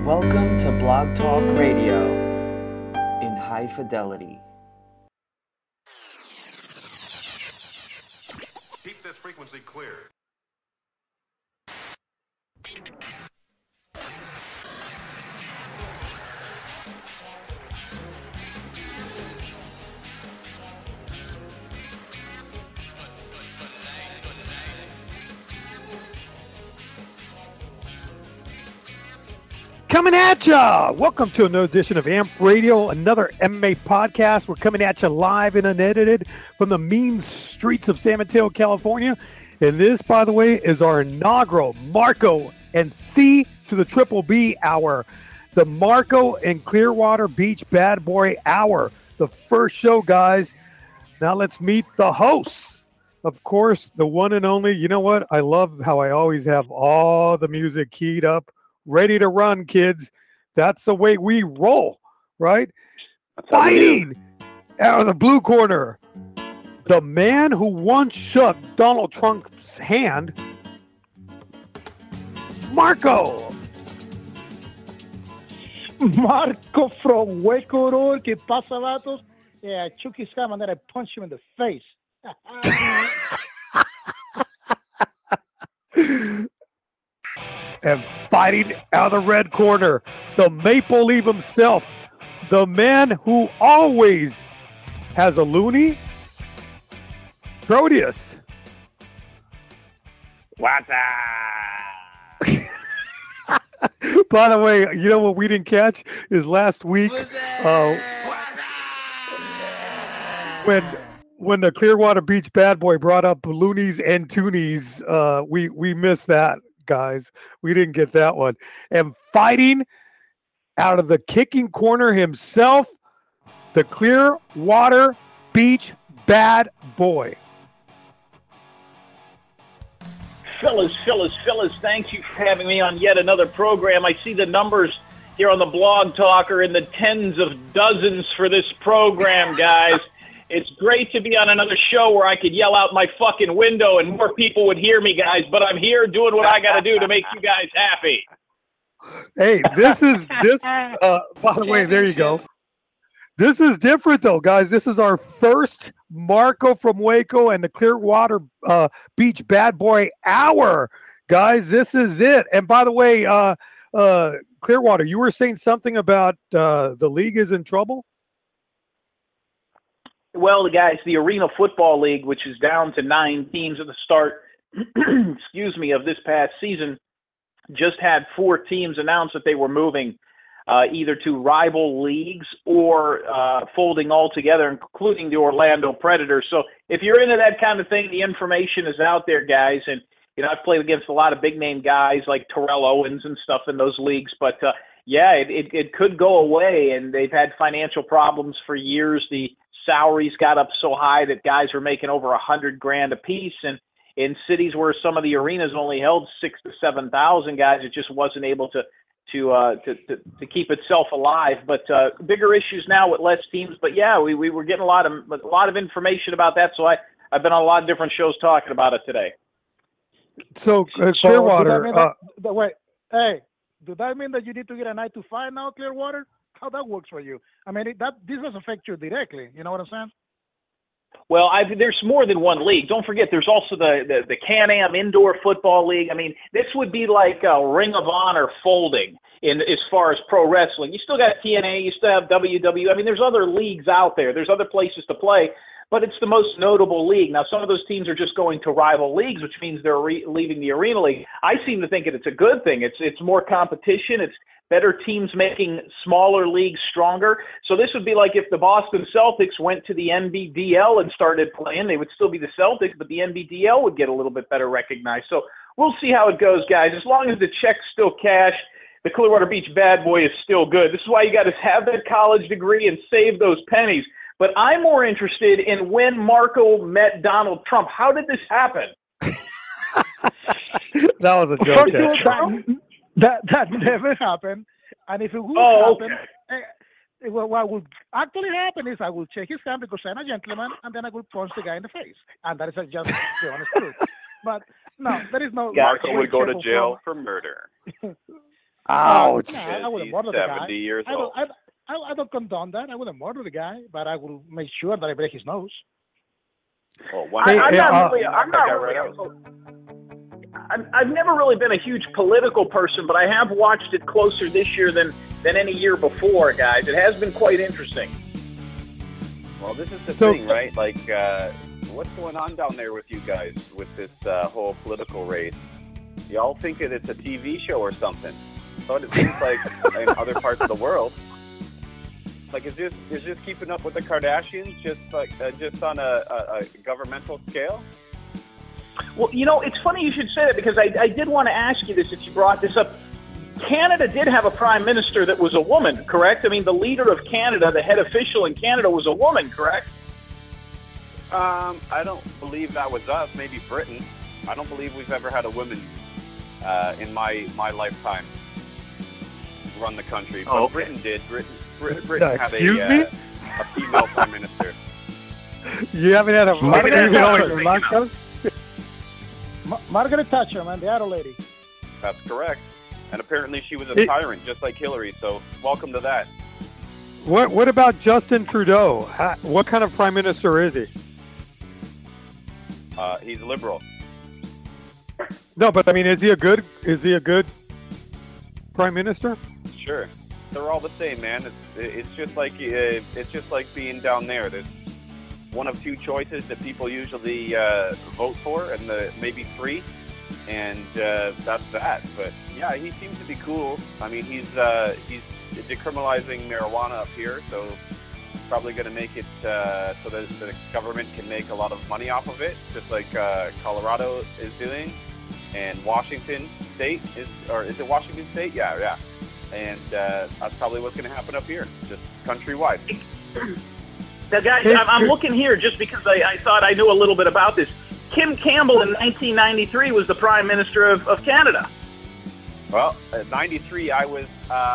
Welcome to Blog Talk Radio in high fidelity. Keep this frequency clear. Coming at ya! Welcome to another edition of AMP Radio, another MMA podcast. We're coming at you live and unedited from the mean streets of San Mateo, California. And this, by the way, is our inaugural Marco and C to the Triple B Hour. The Marco and Clearwater Beach Bad Boy Hour. The first show, guys. Now let's meet the hosts. Of course, the one and only. You know what? I love how I always have all the music keyed up. Ready to run, kids. That's the way we roll, right? Fighting out of the blue corner. The man who once shook Donald Trump's hand, Marco. Marco from Ecuador. ¿Qué pasa, vatos? Yeah, I shook his hand and then I punched him in the face. And fighting out of the red corner, the Maple Leaf himself, the man who always has a loony, Proteus. What's By the way, you know what we didn't catch is last week when the Clearwater Beach Bad Boy brought up loonies and toonies, we missed that. Guys, we didn't get that one. And fighting out of the kicking corner himself, the Clearwater Beach Bad Boy. Fellas, thank you for having me on yet another program. I see the numbers here on the Blog Talk are in the tens of dozens for this program, guys. It's great to be on another show where I could yell out my fucking window and more people would hear me, guys. But I'm here doing what I got to do to make you guys happy. Hey, by the way, there you go. This is different, though, guys. This is our first Marco from Waco and the Clearwater Beach Bad Boy Hour. Guys, this is it. And by the way, Clearwater, you were saying something about the league is in trouble? Well, guys, the Arena Football League, which is down to 9 teams at the start, of this past season, just had 4 teams announce that they were moving either to rival leagues or folding altogether, including the Orlando Predators. So if you're into that kind of thing, the information is out there, guys. And, I've played against a lot of big-name guys like Terrell Owens and stuff in those leagues. But, it could go away, and they've had financial problems for years. The salaries got up so high that guys were making over $100,000 a piece, and in cities where some of the arenas only held 6,000 to 7,000 guys, it just wasn't able to keep itself alive. But bigger issues now with less teams. But yeah, we were getting a lot of information about that. So I've been on a lot of different shows talking about it today. So Clearwater. Does that mean that you need to get a 9 to 5 now, Clearwater? How that works for you? I mean, this does affect you directly. You know what I'm saying? Well, there's more than one league. Don't forget, there's also the Can-Am Indoor Football League. I mean, this would be like a Ring of Honor folding as far as pro wrestling. You still got TNA, you still have WWE. I mean, there's other leagues out there. There's other places to play, but it's the most notable league. Now, some of those teams are just going to rival leagues, which means they're leaving the Arena League. I seem to think that it's a good thing. It's more competition. It's better teams making smaller leagues stronger. So this would be like if the Boston Celtics went to the NBDL and started playing, they would still be the Celtics, but the NBDL would get a little bit better recognized. So we'll see how it goes, guys. As long as the check's still cash, the Clearwater Beach Bad Boy is still good. This is why you got to have that college degree and save those pennies. But I'm more interested in when Marco met Donald Trump. How did this happen? That was a joke. That never happened. And if it would happen, what would actually happen is I will shake his hand because I'm a gentleman, and then I will punch the guy in the face. And that is just the honest truth. But no, there is no... Marco would go to jail for murder. Ouch. I wouldn't murder the guy. 70 years old. I don't condone that. I wouldn't murder the guy, but I will make sure that I break his nose. Well, I've never really been a huge political person, but I have watched it closer this year than any year before, guys. It has been quite interesting. Well, this is the thing, right? Like, what's going on down there with you guys with this whole political race? Y'all think it's a TV show or something? So it seems like in other parts of the world. Like, is this keeping up with the Kardashians just on a governmental scale? Well, it's funny you should say that, because I did want to ask you this if you brought this up. Canada did have a prime minister that was a woman, correct? I mean, the leader of Canada, the head official in Canada, was a woman, correct? I don't believe that was us. Maybe Britain. I don't believe we've ever had a woman in my lifetime run the country. But Britain did. Britain had a female prime minister. You haven't had a female Margaret Thatcher, man, the other lady. That's correct. And apparently she was a tyrant, just like Hillary. So welcome to that. What about Justin Trudeau? What kind of prime minister is he? He's a liberal. No, but I mean, is he a good prime minister? Sure. They're all the same, man. It's just like being down there. There's one of two choices that people usually vote for, and maybe three, and that's that. But yeah, he seems to be cool. I mean, he's decriminalizing marijuana up here, so probably going to make it so that the government can make a lot of money off of it, just like Colorado is doing, and Washington State is it Washington State? Yeah. And that's probably what's going to happen up here, just countrywide. Now, guys, I'm looking here just because I thought I knew a little bit about this. Kim Campbell in 1993 was the Prime Minister of Canada. Well, at 93, I was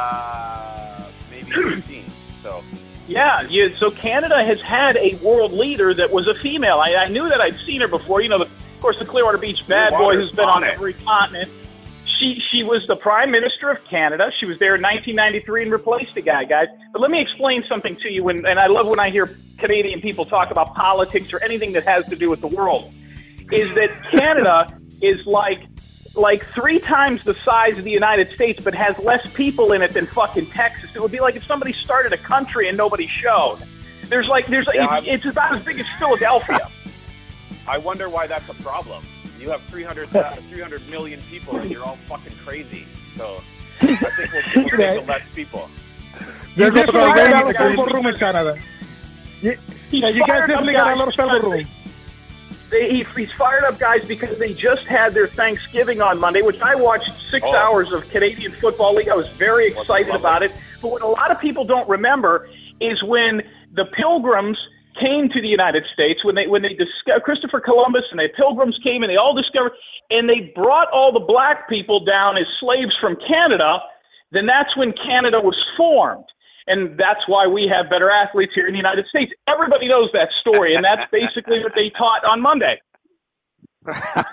maybe 15, so... Yeah, so Canada has had a world leader that was a female. I knew that. I'd seen her before. Of course, the Clearwater Beach bad boy who's been on every continent. She was the Prime Minister of Canada. She was there in 1993 and replaced a guy, guys. But let me explain something to you, and I love when I hear Canadian people talk about politics or anything that has to do with the world, is that Canada is like 3 times the size of the United States, but has less people in it than fucking Texas. It would be like if somebody started a country and nobody showed. It's about as big as Philadelphia. I wonder why that's a problem. You have 300 million people, and you're all fucking crazy. So I think we'll take less people. You guys got a elbow room in Canada. You guys definitely got a lot of elbow room. He's fired up guys because they just had their Thanksgiving on Monday, which I watched 6 hours of Canadian Football League. I was very excited about it. But what a lot of people don't remember is when the Pilgrims came to the United States, when they discovered Christopher Columbus and the Pilgrims came and they all discovered, and they brought all the black people down as slaves from Canada, then that's when Canada was formed. And that's why we have better athletes here in the United States. Everybody knows that story, and that's basically what they taught on Monday. Let's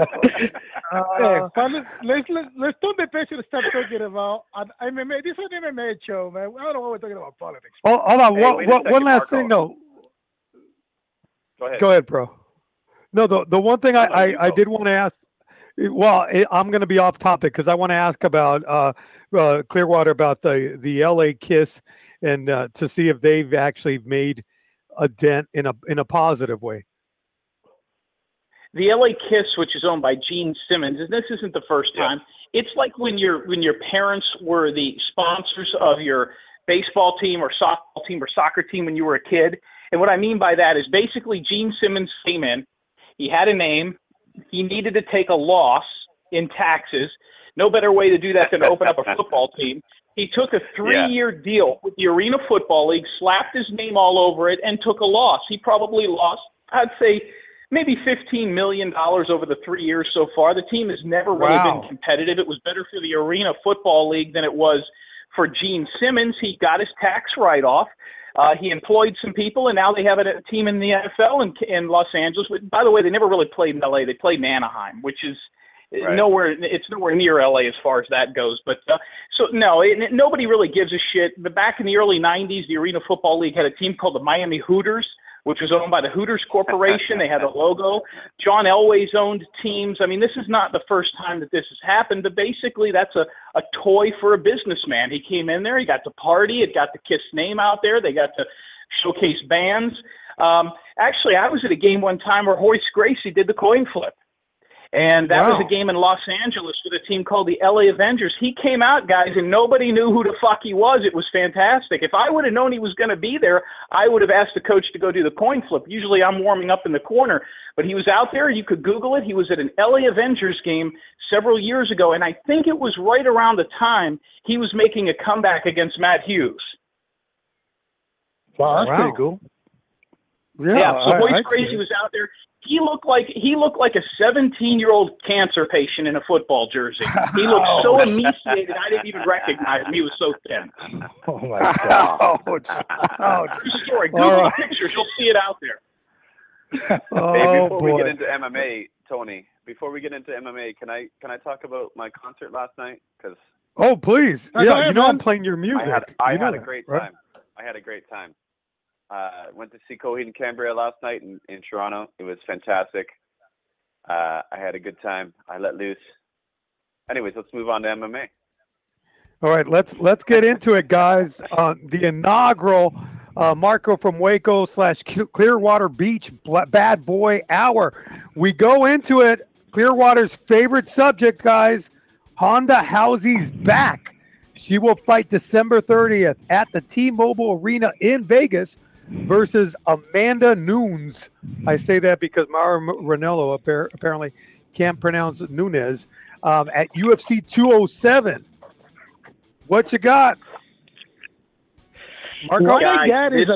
don't be patient and start talking about MMA. This is an MMA show, man. I don't know why we're talking about politics. Oh, hold on. One last thing, though. Go ahead, bro. No, the one thing I did want to ask. Well, I'm going to be off topic because I want to ask about Clearwater, about the LA Kiss, and to see if they've actually made a dent in a positive way. The LA Kiss, which is owned by Gene Simmons, and this isn't the first time. It's like when your parents were the sponsors of your baseball team or softball team or soccer team when you were a kid. And what I mean by that is basically Gene Simmons came in. He had a name. He needed to take a loss in taxes. No better way to do that than to open up a football team. He took a 3-year deal with the Arena Football League, slapped his name all over it, and took a loss. He probably lost, I'd say, maybe $15 million over the 3 years so far. The team has never really been competitive. It was better for the Arena Football League than it was for Gene Simmons. He got his tax write-off. He employed some people, and now they have a team in the NFL in Los Angeles. By the way, they never really played in L.A. They played in Anaheim, which is, Right. It's nowhere near LA as far as that goes. But nobody really gives a shit. But back in the early '90s, the Arena Football League had a team called the Miami Hooters, which was owned by the Hooters Corporation. They had a logo. John Elway's owned teams. I mean, this is not the first time that this has happened, but basically that's a toy for a businessman. He came in there, he got to party, it got the Kiss name out there, they got to showcase bands. Actually, I was at a game one time where Horace Gracie did the coin flip. And that was a game in Los Angeles with a team called the LA Avengers. He came out, guys, and nobody knew who the fuck he was. It was fantastic. If I would have known he was going to be there, I would have asked the coach to go do the coin flip. Usually I'm warming up in the corner. But he was out there. You could Google it. He was at an LA Avengers game several years ago, and I think it was right around the time he was making a comeback against Matt Hughes. Wow, that's pretty cool. Yeah, so Horace Gracie was out there. He looked like a 17-year-old cancer patient in a football jersey. He looked so emaciated, I didn't even recognize him. He was so thin. Oh my God! True story. Google the pictures; you'll see it out there. Before we get into MMA, Tony. Before we get into MMA, can I talk about my concert last night? Because please, ahead, I'm playing your music. I had a great time. I had a great time. Went to see Coheed and Cambria last night in Toronto. It was fantastic. I had a good time. I let loose. Anyways, let's move on to MMA. All right, let's get into it, guys. The inaugural Marco from Waco / Clearwater Beach Bad Boy Hour. We go into it. Clearwater's favorite subject, guys. Ronda Rousey's back. She will fight December 30th at the T-Mobile Arena in Vegas versus Amanda Nunes. I say that because Mauro Ranallo apparently can't pronounce Nunes at UFC 207. What you got, Marco? What I got is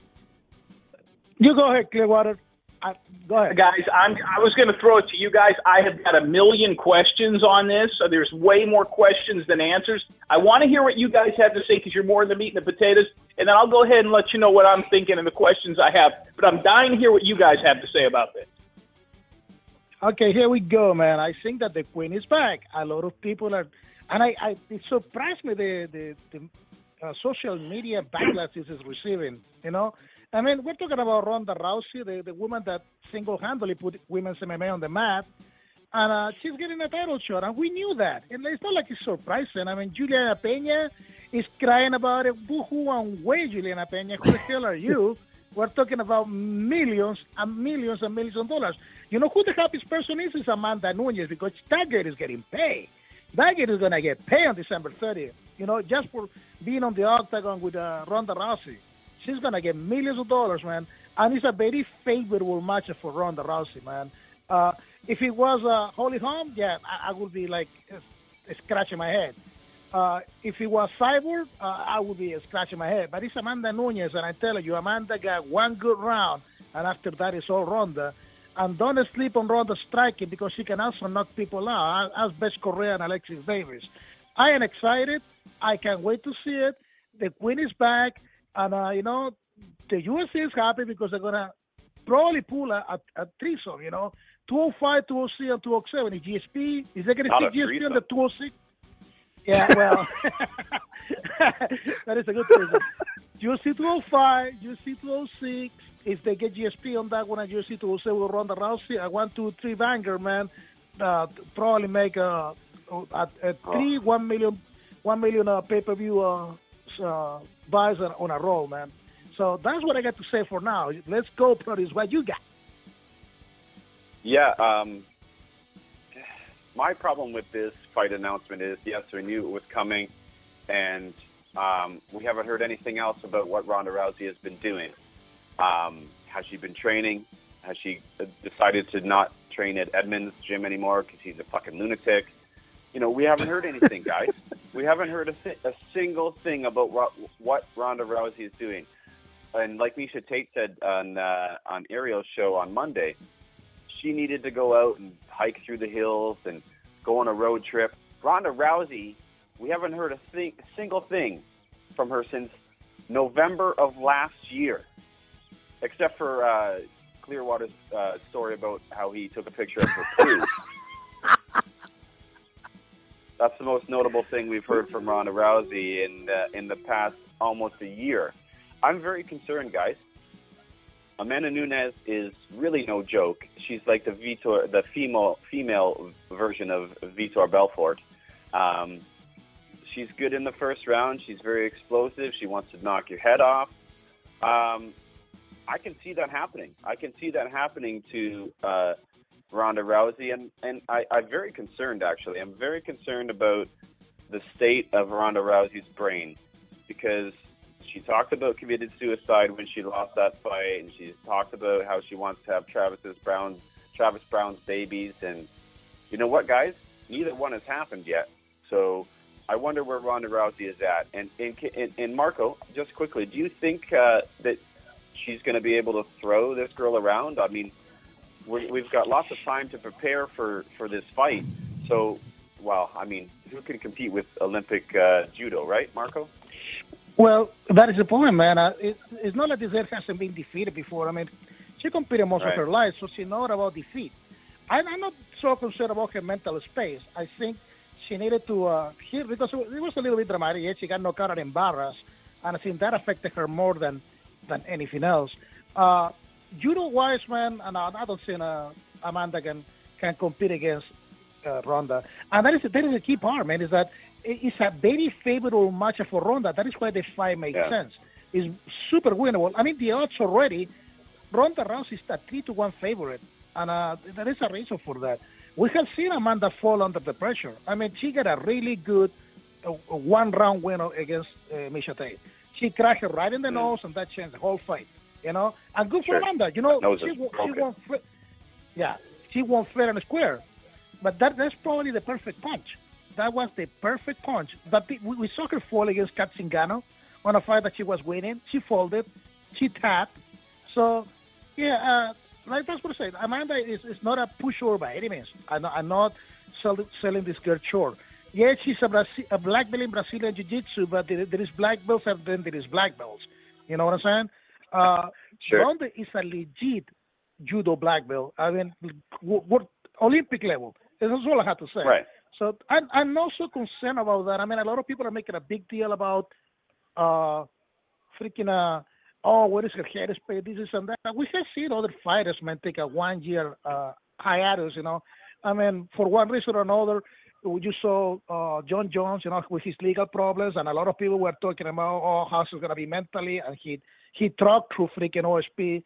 you go ahead, Clearwater. Go ahead. Guys, I was going to throw it to you guys. I have got a million questions on this. So there's way more questions than answers. I want to hear what you guys have to say because you're more in the meat and the potatoes, and then I'll go ahead and let you know what I'm thinking and the questions I have. But I'm dying to hear what you guys have to say about this. Okay, here we go, man. I think that the Queen is back. A lot of people are, and it surprised me the social media backlash this is receiving, you know. I mean, we're talking about Ronda Rousey, the woman that single-handedly put women's MMA on the map, and she's getting a title shot, and we knew that. And it's not like it's surprising. I mean, Juliana Peña is crying about it. Boo-hoo and way, Juliana Peña. Who the hell are you? We're talking about millions and millions and millions of dollars. You know who the happiest person is Amanda Nunes, because that girl is getting paid. That girl is going to get paid on December 30th, you know, just for being on the octagon with Ronda Rousey. She's going to get millions of dollars, man. And it's a very favorable matchup for Ronda Rousey, man. If it was Holly Holm, I would be like scratching my head. If it was Cyborg, I would be scratching my head. But it's Amanda Nunes, and I tell you, Amanda got one good round, and after that it's all Ronda. And don't sleep on Ronda striking because she can also knock people out, as Beth Correa and Alexis Davis. I am excited. I can't wait to see it. The Queen is back. And, you know, the UFC is happy because they're going to probably pull a threesome, you know, 205, 206, and 207. Is they going to take GSP on the 206? Yeah, well, that is a good threesome. UFC 205, UFC 206. If they get GSP on that one, and UFC 207 with Ronda Rousey, a 1, 2, 3 banger, man, probably make a 1 million pay-per-view buys on a roll, man. So that's what I got to say for now. Let's go, produce what you got. Yeah, my problem with this fight announcement is, yes, we knew it was coming, and we haven't heard anything else about what Ronda Rousey has been doing. Has she been training? Has she decided to not train at Edmonds' gym anymore because he's a fucking lunatic? You know, we haven't heard anything, guys. We haven't heard a single thing about what Ronda Rousey is doing. And like Miesha Tate said on Ariel's show on Monday, she needed to go out and hike through the hills and go on a road trip. Ronda Rousey, we haven't heard a single thing from her since November of last year, except for Clearwater's story about how he took a picture of her crew. That's the most notable thing we've heard from Ronda Rousey in the past almost a year. I'm very concerned, guys. Amanda Nunes is really no joke. She's like the female version of Vitor Belfort. She's good in the first round. She's very explosive. She wants to knock your head off. I can see that happening. I can see that happening to Ronda Rousey, and I'm very concerned, actually. I'm very concerned about the state of Ronda Rousey's brain, because she talked about committed suicide when she lost that fight, and she's talked about how she wants to have Travis Brown's babies, and you know what, guys? Neither one has happened yet. So I wonder where Ronda Rousey is at. And Marco, just quickly, do you think that she's going to be able to throw this girl around? I mean, we've got lots of time to prepare for this fight. So, well, I mean, who can compete with Olympic judo, right, Marco? Well, that is the point, man. It's not like this girl hasn't been defeated before. I mean, she competed most of her life, so she knows about defeat. I'm not so concerned about her mental space. I think she needed to hear, because it was a little bit dramatic. Yeah, she got knocked out and embarrassed, and I think that affected her more than anything else. Judo-wise, man, and I don't think Amanda can compete against Ronda. And that is a key part, man, is that it's a very favorable match for Ronda. That is why the fight makes sense. It's super winnable. I mean, the odds already, Ronda Rousey is a 3-1 favorite, and there is a reason for that. We have seen Amanda fall under the pressure. I mean, she got a really good one-round win against Miesha Tate. She cracked her right in the nose, and that changed the whole fight, you know. And good for Amanda. You know, she won fair and square. But that's probably the perfect punch. That was the perfect punch. But we saw her fall against Kat Zingano on a fight that she was winning. She folded. She tapped. So, like that's what I said. Amanda is not a pushover by any means. I'm not selling this girl short. Yes, she's a black belt in Brazilian Jiu-Jitsu, but there is black belts and then there is black belts. You know what I'm saying? Sure. Ronda is a legit judo black belt. I mean, what Olympic level. That's all I have to say. Right. So I'm not so concerned about that. I mean, a lot of people are making a big deal about what is her headspace, this and that. We have seen other fighters, man, take a 1 year hiatus, you know. I mean, for one reason or another, you saw John Jones, you know, with his legal problems, and a lot of people were talking about, how he's going to be mentally, and he trucked through freaking OSP.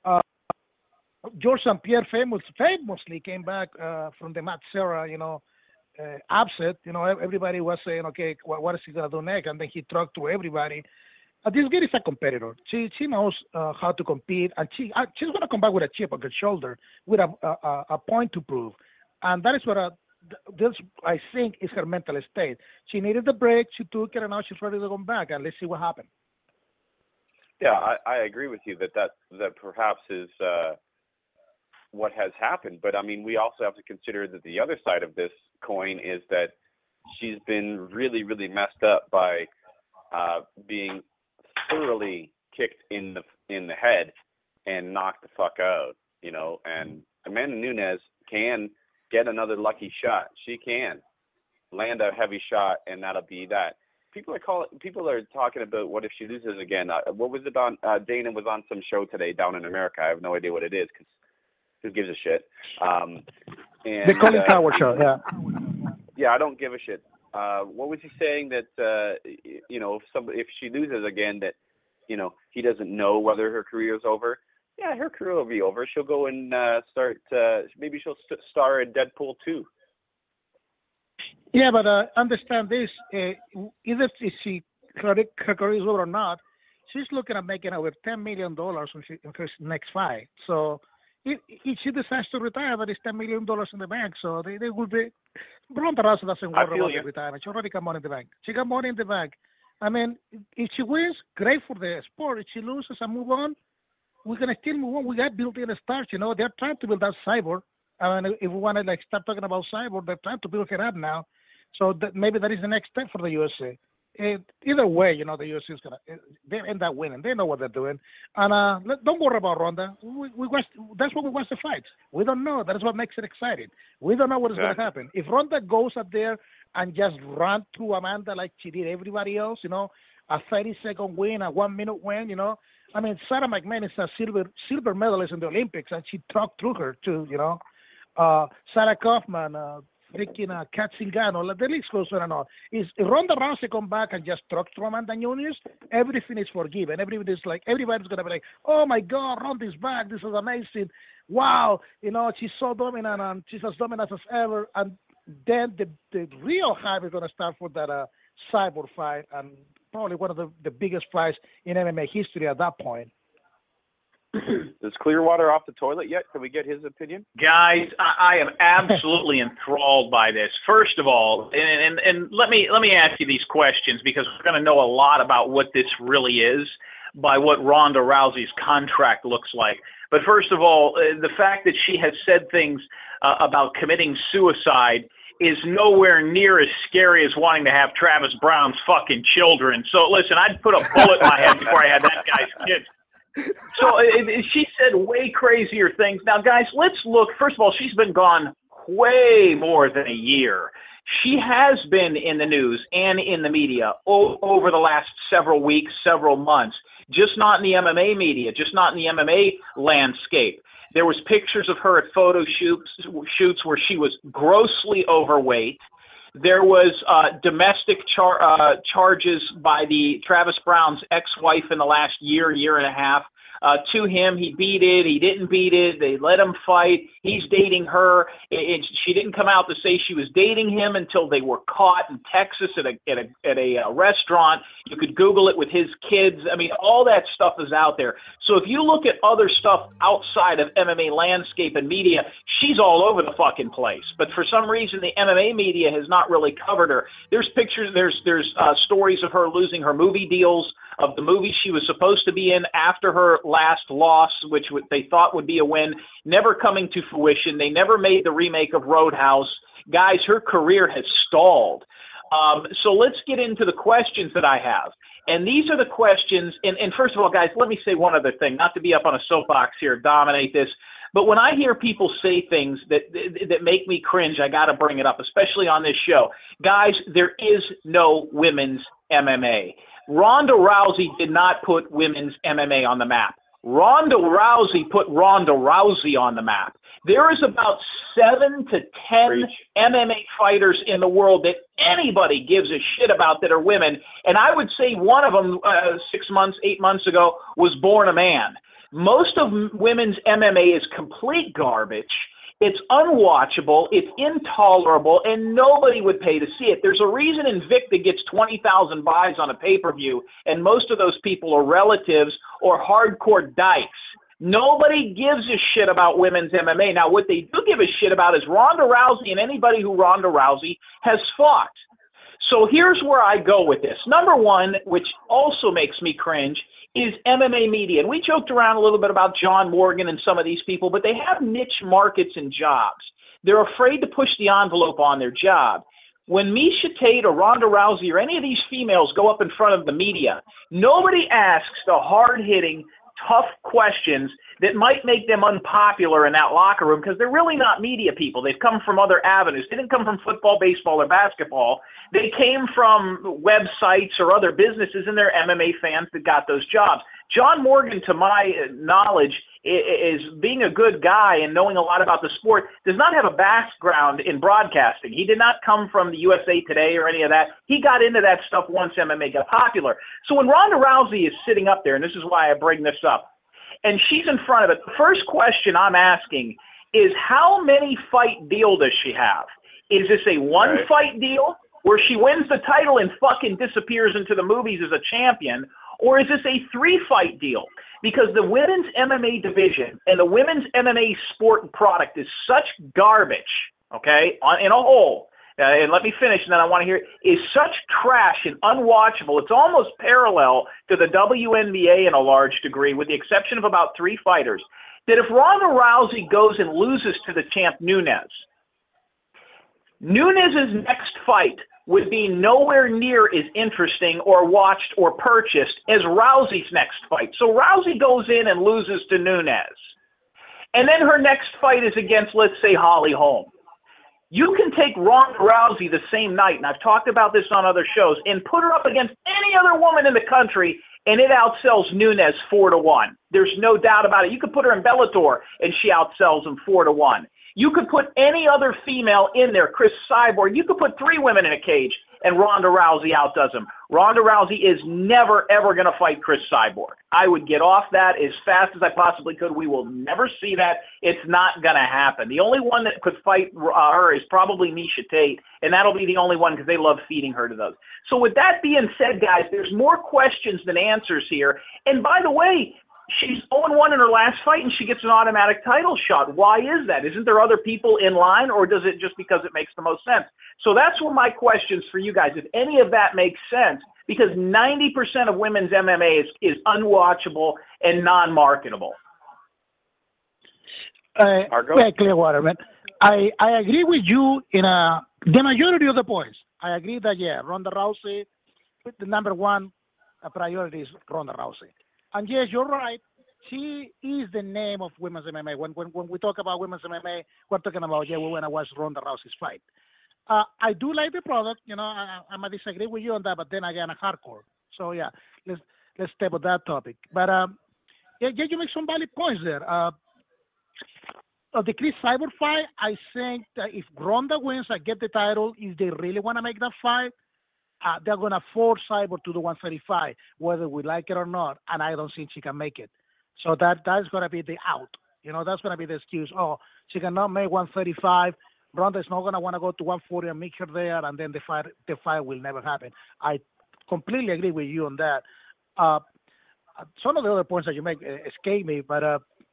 George St. Pierre famously came back from the Matt Serra, you know, upset. You know, everybody was saying, okay, what is he going to do next? And then he trucked to everybody. This girl is a competitor. She knows how to compete, and she's going to come back with a chip on her shoulder, with a point to prove. And that is what this, I think, is her mental state. She needed the break. She took it, and now she's ready to come back. And let's see what happens. Yeah, I agree with you that perhaps is what has happened. But, I mean, we also have to consider that the other side of this coin is that she's been really, really messed up by being thoroughly kicked in the head and knocked the fuck out, you know. And Amanda Nunes can get another lucky shot. She can land a heavy shot, and that'll be that. People are talking about what if she loses again. What was it on? Dana was on some show today down in America. I have no idea what it is, because who gives a shit? And the Colin Coward show, yeah. Yeah, I don't give a shit. What was he saying that you know, if she loses again, that, you know, he doesn't know whether her career is over? Yeah, her career will be over. She'll go and start. Maybe she'll star in Deadpool 2. Yeah, but understand this. Either her career is over or not, she's looking at making over $10 million in her next fight. So if she decides to retire, there is $10 million in the bank. So they will be. Ronda Rousey doesn't worry about the retirement. She already got money in the bank. She got money in the bank. I mean, if she wins, great for the sport. If she loses and move on, we're gonna still move on. We got built-in stars. You know, they're trying to build that cyborg. I mean, if we want to start talking about cyborg, they're trying to build her up now. So maybe that is the next step for the USA. either way, the UFC is they end up winning. They know what they're doing, and don't worry about Ronda. That's what we watch the fights. We don't know. That is what makes it exciting. We don't know what is going to happen. If Ronda goes up there and just run through Amanda like she did everybody else, a 30-second win, a 1-minute win, I mean, Sarah McMahon is a silver medalist in the Olympics, and she talked through her too, Sarah Kaufman, freaking Kat Zingano, the list goes on and on. If Ronda Rousey come back and just talk to Amanda Nunes, everything is forgiven. Everybody's going to be like, oh my God, Ronda's back. This is amazing. Wow. She's so dominant and she's as dominant as ever. And then the real hype is going to start for that Cyborg fight, and probably one of the biggest fights in MMA history at that point. Is Clearwater off the toilet yet? Can we get his opinion? Guys, I am absolutely enthralled by this. First of all, and let me ask you these questions, because we're going to know a lot about what this really is by what Ronda Rousey's contract looks like. But first of all, the fact that she has said things about committing suicide is nowhere near as scary as wanting to have Travis Brown's fucking children. So listen, I'd put a bullet in my head before I had that guy's kids. So she said way crazier things. Now, guys, let's look. First of all, she's been gone way more than a year. She has been in the news and in the media over the last several weeks, several months, just not in the MMA media, just not in the MMA landscape. There was pictures of her at photo shoots where she was grossly overweight. There was domestic charges by the Travis Brown's ex-wife in the last year and a half. To him, he beat it. He didn't beat it. They let him fight. He's dating her. She didn't come out to say she was dating him until they were caught in Texas at a restaurant. You could Google it with his kids. I mean, all that stuff is out there. So if you look at other stuff outside of MMA landscape and media, she's all over the fucking place. But for some reason, the MMA media has not really covered her. There's pictures. There's stories of her losing her movie deals, of the movie she was supposed to be in after her last loss, which they thought would be a win, never coming to fruition. They never made the remake of Roadhouse. Guys, her career has stalled. So let's get into the questions that I have. And these are the questions. And first of all, guys, let me say one other thing, not to be up on a soapbox here, dominate this. But when I hear people say things that make me cringe, I got to bring it up, especially on this show. Guys, there is no women's MMA. Ronda Rousey did not put women's MMA on the map. Ronda Rousey put Ronda Rousey on the map. There is about 7 to 10 MMA fighters in the world that anybody gives a shit about that are women. And I would say one of them 8 months ago was Born a Man. Most of women's MMA is complete garbage. It's unwatchable, it's intolerable, and nobody would pay to see it. There's a reason Invicta gets 20,000 buys on a pay-per-view, and most of those people are relatives or hardcore dykes. Nobody gives a shit about women's MMA. Now, what they do give a shit about is Ronda Rousey and anybody who Ronda Rousey has fought. So here's where I go with this. Number one, which also makes me cringe, is MMA media. And we joked around a little bit about John Morgan and some of these people, but they have niche markets and jobs. They're afraid to push the envelope on their job. When Miesha Tate or Ronda Rousey or any of these females go up in front of the media, nobody asks the hard-hitting, tough questions that might make them unpopular in that locker room, because they're really not media people. They've come from other avenues. They didn't come from football, baseball, or basketball. They came from websites or other businesses, and they're MMA fans that got those jobs. John Morgan, to my knowledge, is being a good guy and knowing a lot about the sport, does not have a background in broadcasting. He did not come from the USA Today or any of that. He got into that stuff once MMA got popular. So when Ronda Rousey is sitting up there, and this is why I bring this up, and she's in front of it, the first question I'm asking is, how many fight deal does she have? Is this a one-fight deal where she wins the title and fucking disappears into the movies as a champion? Or is this a 3-fight deal? Because the women's MMA division and the women's MMA sport product is such garbage, okay, in a whole, and let me finish and then I want to hear it, is such trash and unwatchable. It's almost parallel to the WNBA in a large degree, with the exception of about 3 fighters, that if Ronda Rousey goes and loses to the champ Nunes' next fight would be nowhere near as interesting or watched or purchased as Rousey's next fight. So Rousey goes in and loses to Nunes. And then her next fight is against, let's say, Holly Holm. You can take Ronda Rousey the same night, and I've talked about this on other shows, and put her up against any other woman in the country, and it outsells Nunes 4-1. There's no doubt about it. You could put her in Bellator, and she outsells him 4-1. You could put any other female in there, Chris Cyborg. You could put 3 women in a cage, and Ronda Rousey outdoes him. Ronda Rousey is never, ever going to fight Chris Cyborg. I would get off that as fast as I possibly could. We will never see that. It's not going to happen. The only one that could fight her is probably Miesha Tate, and that'll be the only one because they love feeding her to those. So with that being said, guys, there's more questions than answers here. And by the way, she's 0-1 in her last fight, and she gets an automatic title shot. Why is that? Isn't there other people in line, or does it just because it makes the most sense? So that's one of my questions for you guys, if any of that makes sense, because 90% of women's MMA is unwatchable and non-marketable. Well, Clearwater, man. I agree with you in the majority of the points. I agree that, yeah, Ronda Rousey, the number one priority is Ronda Rousey. And yes, you're right. She is the name of women's MMA. When we talk about women's MMA, we're talking about, we want to watch Ronda Rousey's fight. I do like the product. You know, I might disagree with you on that, but then again, I'm hardcore. So yeah, let's stay with that topic. But you make some valid points there. The Chris Cyborg fight, I think that if Ronda wins and get the title, if they really want to make that fight, they're going to force Cyborg to the 135, whether we like it or not, and I don't think she can make it. So that's going to be the out. You know, that's going to be the excuse. Oh, she cannot make 135. Ronda is not going to want to go to 140 and meet her there, and then the fight will never happen. I completely agree with you on that. Some of the other points that you make escape me, but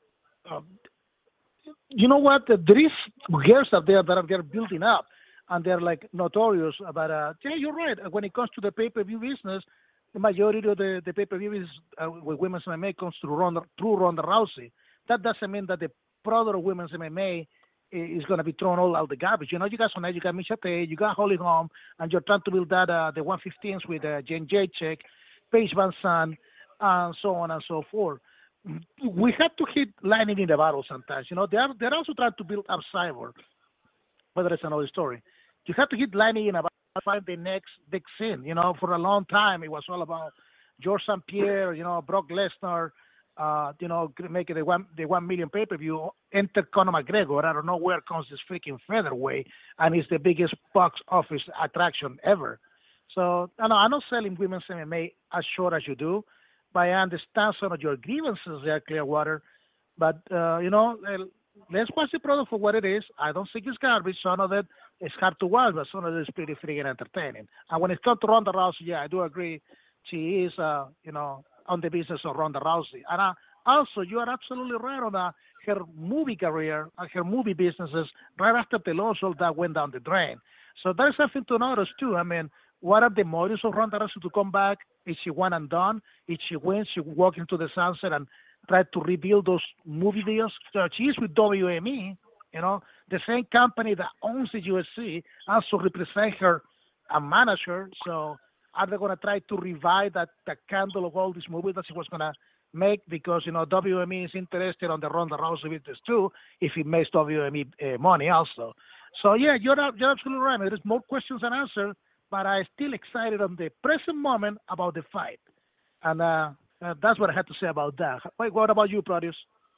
you know what? There is girls out there that are building up, and they're like notorious about. Yeah, you're right. When it comes to the pay-per-view business, the majority of the pay-per-view is with women's MMA comes through Ronda Rousey. That doesn't mean that the product of women's MMA is going to be thrown all out the garbage. You know, you got Sonia, you got Miesha Tate, you got Holly Holm, and you're trying to build that the 115s with Jen Jacek, Paige Van Zandt, and so on and so forth. We have to hit lightning in the bottle sometimes. You know, they're also trying to build up Cyborg, but that's another story. You have to hit lightning in a bottle to find the next big thing. You know, for a long time, it was all about George St. Pierre, you know, Brock Lesnar, you know, make it the 1 million pay-per-view, enter Conor McGregor. I don't know where comes this freaking featherweight, and it's the biggest box office attraction ever. So, I'm not selling women's MMA as short as you do, but I understand some of your grievances there, Clearwater. But, you know, let's watch the product for what it is. I don't think it's garbage. Some of it is hard to watch, but some of it is pretty freaking entertaining. And when it comes to Ronda Rousey, yeah, I do agree. She is, you know, on the business of Ronda Rousey. And also, you are absolutely right on her movie career and her movie businesses right after the lawsuit that went down the drain. So there's something to notice, too. I mean, what are the motives of Ronda Rousey to come back? Is she one and done? If she wins, she walk into the sunset and try to rebuild those movie deals. So she is with WME, you know, the same company that owns the UFC, also represents her and manage her. So are they going to try to revive that candle of all these movies that she was going to make? Because, you know, WME is interested on the Ronda Rousey business too, if it makes WME money also. So, yeah, you're absolutely right. There's more questions than answers, but I'm still excited on the present moment about the fight. And that's what I had to say about that. What about you, Produce?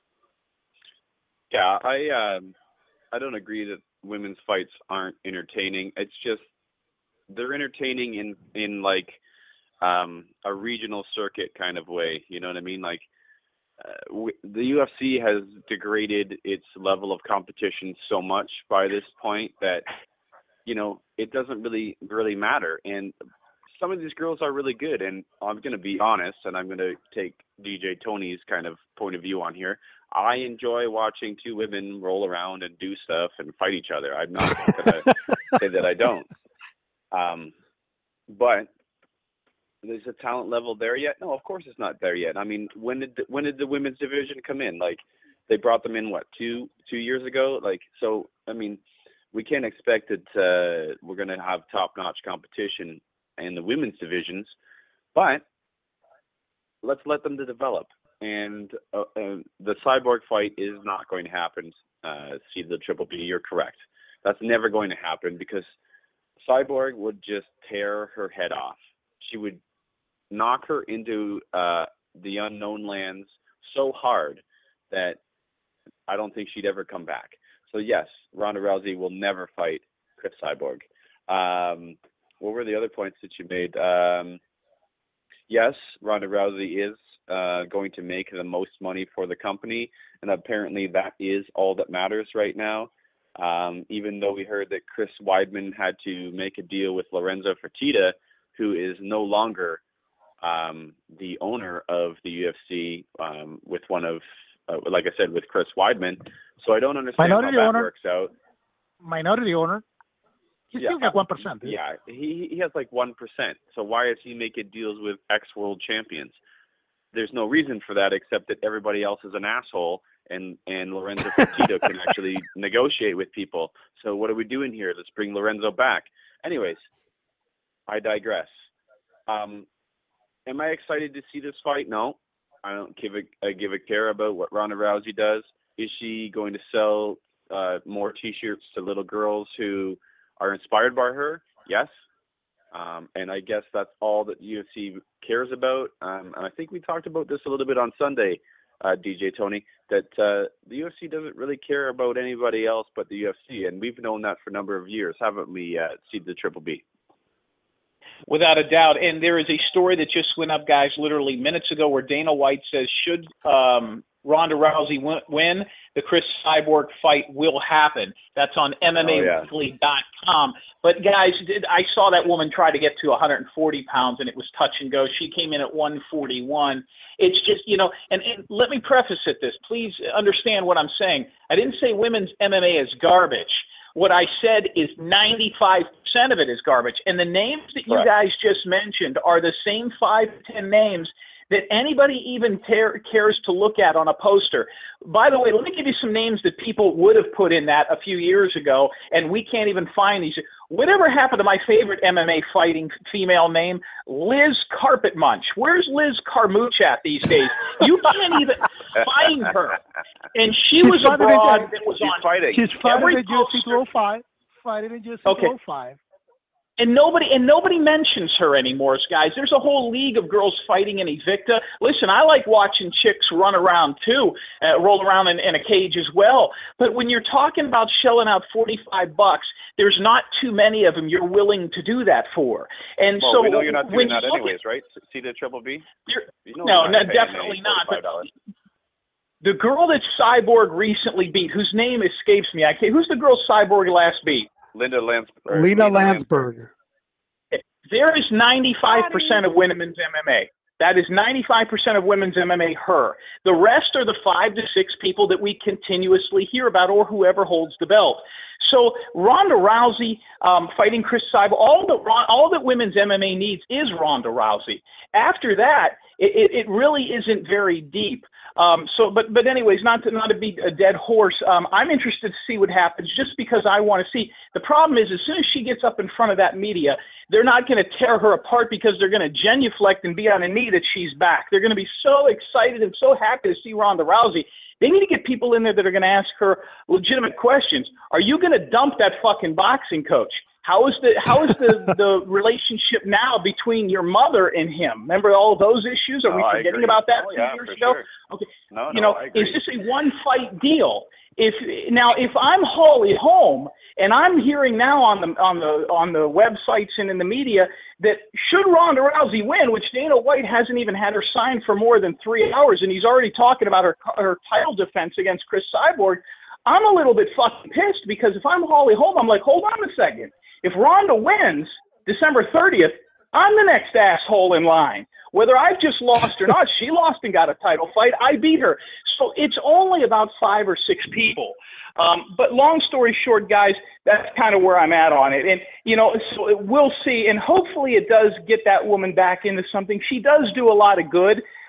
Yeah, I don't agree that women's fights aren't entertaining. It's just they're entertaining in like a regional circuit kind of way. You know what I mean? Like the UFC has degraded its level of competition so much by this point that, you know, it doesn't really matter. And some of these girls are really good. And I'm going to be honest, and I'm going to take DJ Tony's kind of point of view on here. I enjoy watching two women roll around and do stuff and fight each other. I'm not going to say that I don't. But there's a talent level there yet? No, of course it's not there yet. I mean, when did the women's division come in? Like, they brought them in, what, two years ago? Like, so, I mean, we can't expect that we're going to have top-notch competition in the women's divisions, but let's let them develop. And the Cyborg fight is not going to happen. See the Triple B, you're correct. That's never going to happen because Cyborg would just tear her head off. She would knock her into the unknown lands so hard that I don't think she'd ever come back. So yes, Ronda Rousey will never fight Cris Cyborg. What were the other points that you made? Yes, Ronda Rousey is going to make the most money for the company, and apparently that is all that matters right now. Even though we heard that Chris Weidman had to make a deal with Lorenzo Fertitta, who is no longer the owner of the UFC, with one of, like I said, with Chris Weidman. So I don't understand how that works out. Minority owner. He's still got 1%. Yeah, he has like 1%. So why is he making deals with ex-world champions? There's no reason for that except that everybody else is an asshole, and Lorenzo Fertitta can actually negotiate with people. So what are we doing here? Let's bring Lorenzo back. Anyways, I digress. Am I excited to see this fight? No. I don't give a care about what Ronda Rousey does. Is she going to sell more T-shirts to little girls who are inspired by her? Yes. And I guess that's all that UFC cares about. And I think we talked about this a little bit on Sunday, DJ Tony, that the UFC doesn't really care about anybody else but the UFC. And we've known that for a number of years, haven't we, Seed the Triple B? Without a doubt. And there is a story that just went up, guys, literally minutes ago where Dana White says, should Ronda Rousey win, the Cris Cyborg fight will happen. That's on MMAweekly.com. But, guys, I saw that woman try to get to 140 pounds, and it was touch and go. She came in at 141. It's just, and let me preface it this. Please understand what I'm saying. I didn't say women's MMA is garbage. What I said is 95% of it is garbage. And the names that you guys just mentioned are the same 5 to 10 names that anybody even cares to look at on a poster. By the way, let me give you some names that people would have put in that a few years ago, and we can't even find these. Whatever happened to my favorite MMA fighting female name, Liz Carpet Munch? Where's Liz Carmouche at these days? You can't even find her. And she's was a broad that was on fighting. She's fighting in UFC 205. Fighting in UFC 205. And nobody mentions her anymore, guys. There's a whole league of girls fighting in Invicta. Listen, I like watching chicks run around too, roll around in a cage as well. But when you're talking about shelling out $45, there's not too many of them you're willing to do that for. And well, so we know you're not doing that anyways, right? See the Triple B? No, definitely not. But the girl that Cyborg recently beat, whose name escapes me, who's the girl Cyborg last beat? Lena Landsberg. There is 95% of women's MMA. That is 95% of women's MMA, her. The rest are the 5 to 6 people that we continuously hear about, or whoever holds the belt. So Ronda Rousey fighting Cris Cyborg, all that women's MMA needs is Ronda Rousey. After that, it really isn't very deep. But anyways, not to beat a dead horse, I'm interested to see what happens just because I want to see. The problem is as soon as she gets up in front of that media, they're not going to tear her apart because they're going to genuflect and be on a knee that she's back. They're going to be so excited and so happy to see Ronda Rousey. They need to get people in there that are going to ask her legitimate questions. Are you going to dump that fucking boxing coach? How is the relationship now between your mother and him? Remember all of those issues? Are we forgetting about that 2 years ago? Sure. Okay. No, is this a one fight deal? If I'm Holly Holm and I'm hearing now on the websites and in the media that should Ronda Rousey win, which Dana White hasn't even had her signed for more than 3 hours, and he's already talking about her title defense against Cris Cyborg, I'm a little bit fucking pissed because if I'm Holly Holm, I'm like, hold on a second. If Ronda wins December 30th, I'm the next asshole in line. Whether I've just lost or not, she lost and got a title fight. I beat her. So it's only about 5 or 6 people. But long story short, guys, that's kind of where I'm at on it. And, so we'll see. And hopefully it does get that woman back into something. She does do a lot of good.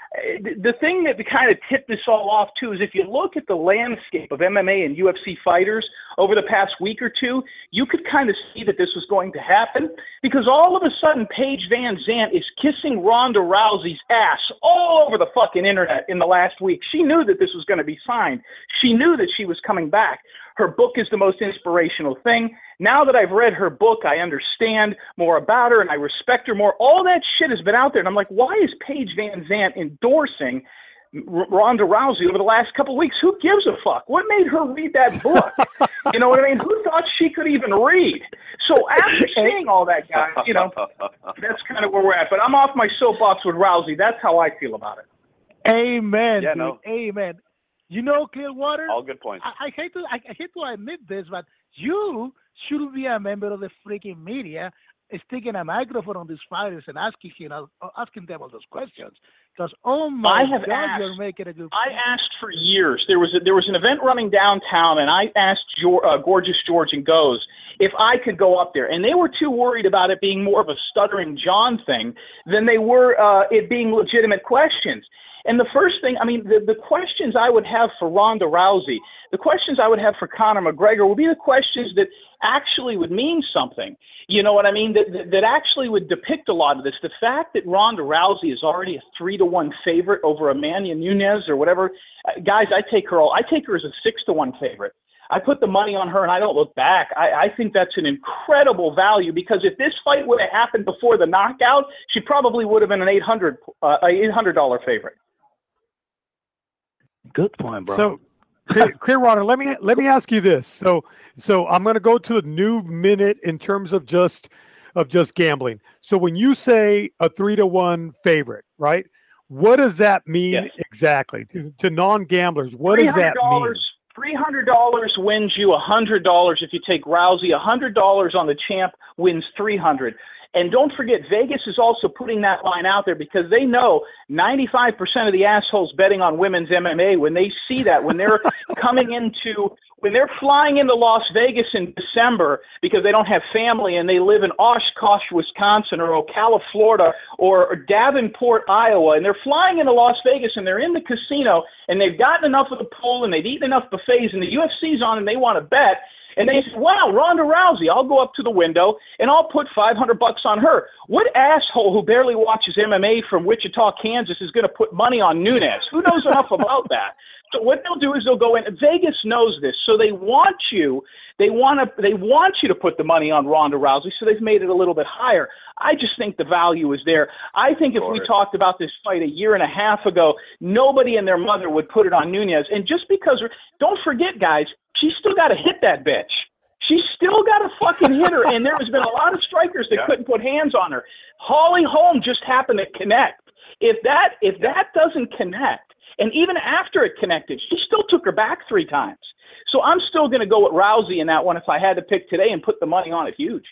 the thing that kind of tipped this all off, too, is if you look at the landscape of MMA and UFC fighters over the past week or two, you could kind of see that this was going to happen because all of a sudden Paige Van Zandt is kissing Ronda Rousey's ass all over the fucking internet in the last week. She knew that this was going to be signed. She knew that she was coming back. Her book is the most inspirational thing. Now that I've read her book, I understand more about her and I respect her more. All that shit has been out there. And I'm like, why is Paige Van Zandt endorsing Ronda Rousey over the last couple of weeks? Who gives a fuck? What made her read that book? You know what I mean? Who thought she could even read? So after seeing all that, guys, you know, that's kind of where we're at. But I'm off my soapbox with Rousey. That's how I feel about it. Amen. Yeah, dude. no. Amen. You know, Clearwater. All good points. I hate to admit this, but you should be a member of the freaking media, sticking a microphone on these fighters and asking them all those questions. Because God, you're making a good point. I asked for years. There was an event running downtown, and I asked Gorgeous George and Goes if I could go up there, and they were too worried about it being more of a stuttering John thing than they were it being legitimate questions. And the first thing, I mean, the questions I would have for Ronda Rousey, the questions I would have for Conor McGregor would be the questions that actually would mean something. You know what I mean? That actually would depict a lot of this. The fact that Ronda Rousey is already a 3-1 favorite over Amanda Nunes or whatever, guys, I take her as a 6-1 favorite. I put the money on her and I don't look back. I think that's an incredible value because if this fight would have happened before the knockout, she probably would have been an $800 favorite. Good point, bro. So, Clearwater, let me ask you this. So I'm going to go to a new minute in terms of just gambling. So when you say a 3-1 favorite, right? What does that mean exactly to non-gamblers? What does that mean? $300 wins you $100 if you take Rousey. $100 on the champ wins $300. And don't forget, Vegas is also putting that line out there because they know 95% of the assholes betting on women's MMA, when they see that, when they're when they're flying into Las Vegas in December because they don't have family and they live in Oshkosh, Wisconsin, or Ocala, Florida, or Davenport, Iowa, and they're flying into Las Vegas and they're in the casino and they've gotten enough of the pool and they've eaten enough buffets and the UFC's on and they want to bet. And they say, wow, Ronda Rousey, I'll go up to the window and I'll put $500 on her. What asshole who barely watches MMA from Wichita, Kansas is going to put money on Nunes? Who knows enough about that? So what they'll do is they'll go in. Vegas knows this, so they want you. They want you to put the money on Ronda Rousey, so they've made it a little bit higher. I just think the value is there. I think if we talked about this fight a year and a half ago, nobody and their mother would put it on Nunes. And just because, don't forget, guys, she's still got to hit that bitch. She's still got to fucking hit her. And there has been a lot of strikers that couldn't put hands on her. Holly Holm just happened to connect. If that doesn't connect, and even after it connected, she still took her back 3 times. So I'm still going to go with Rousey in that one if I had to pick today and put the money on it huge.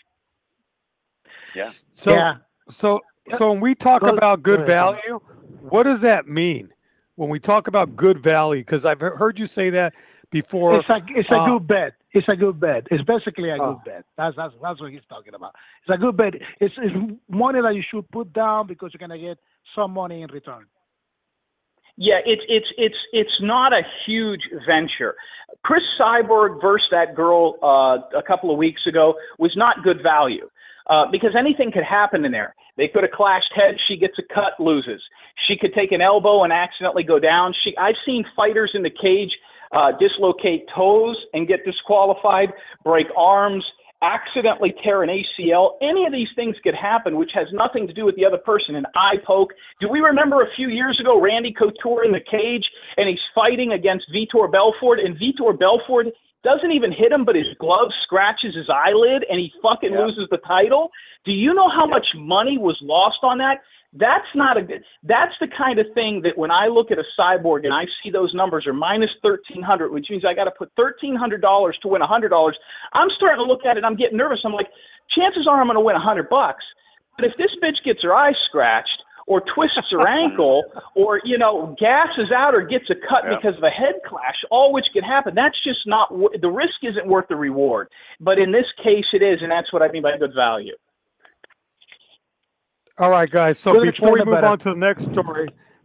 Yeah. So when we talk about good value, what does that mean? When we talk about good value, because I've heard you say that before. It's a good bet. It's a good bet. It's basically a good bet. That's what he's talking about. It's a good bet. It's money that you should put down because you're gonna get some money in return. Yeah, it's not a huge venture. Chris Cyborg versus that girl a couple of weeks ago was not good value because anything could happen in there. They could have clashed heads. She gets a cut, loses. She could take an elbow and accidentally go down. I've seen fighters in the cage dislocate toes and get disqualified, break arms, accidentally tear an ACL. Any of these things could happen, which has nothing to do with the other person. An eye poke. Do we remember a few years ago, Randy Couture in the cage, and he's fighting against Vitor Belfort, and Vitor Belfort doesn't even hit him, but his glove scratches his eyelid, and he fucking loses the title? Do you know how much money was lost on that? That's the kind of thing that when I look at a Cyborg and I see those numbers are minus $1,300, which means I got to put $1,300 to win $100. I'm starting to look at it. I'm getting nervous. I'm like, chances are I'm going to win $100. But if this bitch gets her eye scratched or twists her ankle or, gasses out or gets a cut because of a head clash, all which could happen, that's just not, the risk isn't worth the reward. But in this case it is, and that's what I mean by good value. All right, guys. So before we move on to the next story,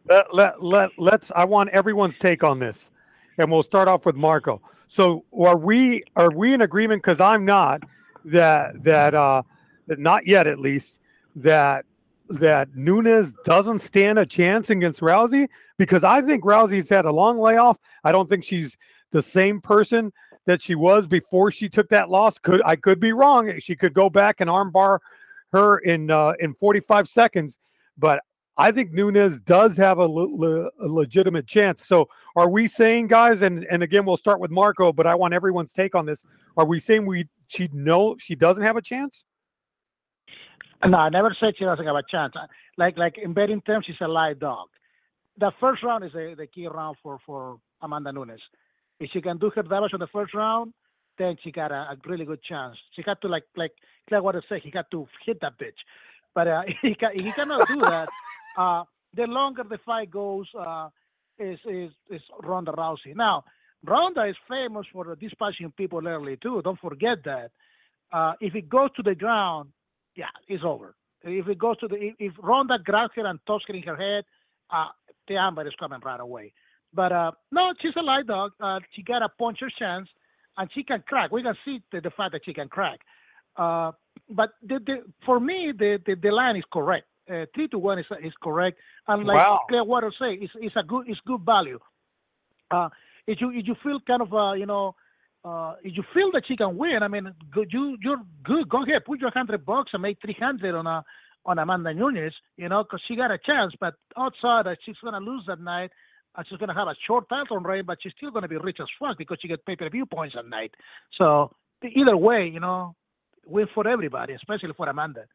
let's. I want everyone's take on this, and we'll start off with Marco. So, are we in agreement? Because I'm not. That not yet, at least. That Nunes doesn't stand a chance against Rousey, because I think Rousey's had a long layoff. I don't think she's the same person that she was before she took that loss. I could be wrong. She could go back and armbar her in 45 seconds, but I think Nunes does have a legitimate chance. So are we saying, guys, and again, we'll start with Marco, but I want everyone's take on this. Are we saying she doesn't have a chance? No, I never said she doesn't have a chance. Like in betting terms, she's a live dog. The first round is the key round for Amanda Nunes. If she can do her damage in the first round, then she got a really good chance. She got to, like Clearwater said, he got to hit that bitch. But he cannot do that. The longer the fight goes, is Ronda Rousey. Now, Ronda is famous for dispatching people early too. Don't forget that. If it goes to the ground, yeah, it's over. If Ronda grabs her and tosses her in her head, the amber is coming right away. But no, she's a light dog. She got a puncher's chance, and she can crack. We can see the fact that she can crack. But for me, the line is correct. 3-1 is correct, and like Clearwater say, it's good value. If you feel kind of if you feel that she can win, I mean, you're good. Go ahead, put your $100 and make $300 on Amanda Nunes, because she got a chance. But outside that, she's gonna lose that night. She's gonna have a short title reign, but she's still gonna be rich as fuck because she get pay-per-view points that night. So either way, win for everybody, especially for Amanda.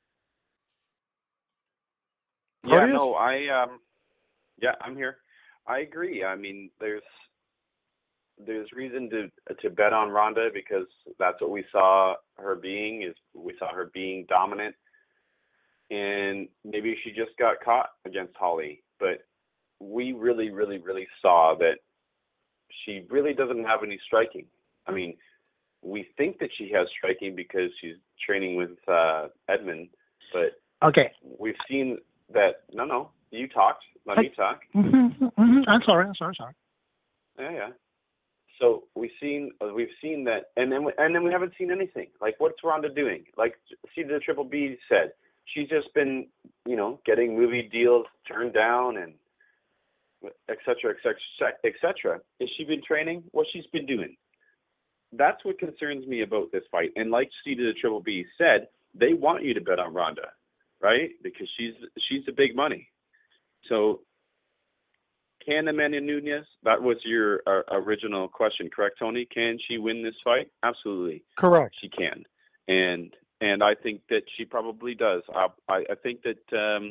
Yeah, no, I'm here. I agree. I mean, there's reason to bet on Ronda because that's what we saw her being. We saw her being dominant, and maybe she just got caught against Holly. But we really, really, really saw that she really doesn't have any striking. I mean, we think that she has striking because she's training with Edmund, but okay, we've seen that. No, you talked. Let me talk. I'm sorry. Yeah. So we've seen that, and then we haven't seen anything. Like, what's Ronda doing? Like, see, the Triple B said she's just been, getting movie deals turned down and et cetera, et cetera, et cetera. Has she been training? What she's been doing? That's what concerns me about this fight. And like Steve the Triple B said, they want you to bet on Ronda, right? Because she's the big money. So can Amanda Nunes, that was your original question, correct, Tony? Can she win this fight? Absolutely. Correct. She can. And I think that she probably does. I think that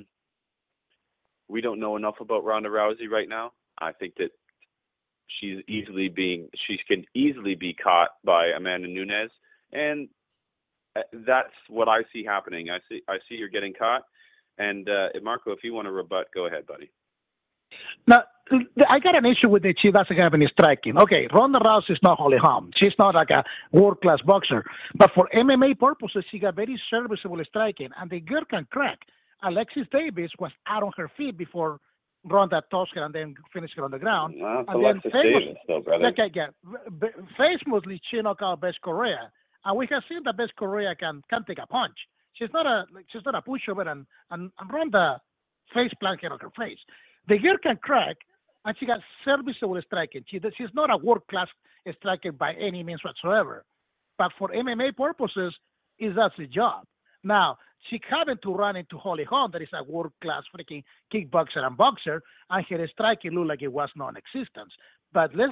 we don't know enough about Ronda Rousey right now. I think that she can easily be caught by Amanda Nunes, and that's what I see happening. I see her getting caught, and Marco, if you want to rebut, go ahead, buddy. Now, I got an issue with that she doesn't have any striking. Okay, Ronda Rousey is not Holly Holm. She's not like a world-class boxer. But for MMA purposes, she got very serviceable striking, and the girl can crack. Alexis Davis was out on her feet before Ronda tossed her and then finished her on the ground. Well, and Alexis Davis, though, brother. Famously, she knocked out Beth Correa, and we have seen that Beth Correa can take a punch. She's not a pushover, and Ronda face planted on her face. The girl can crack, and she got serviceable striking. She's not a world-class striker by any means whatsoever. But for MMA purposes, that's the job. Now, she happened to run into Holly Holm, that is a world-class freaking kickboxer and boxer, and her striking looked like it was non-existent. But let's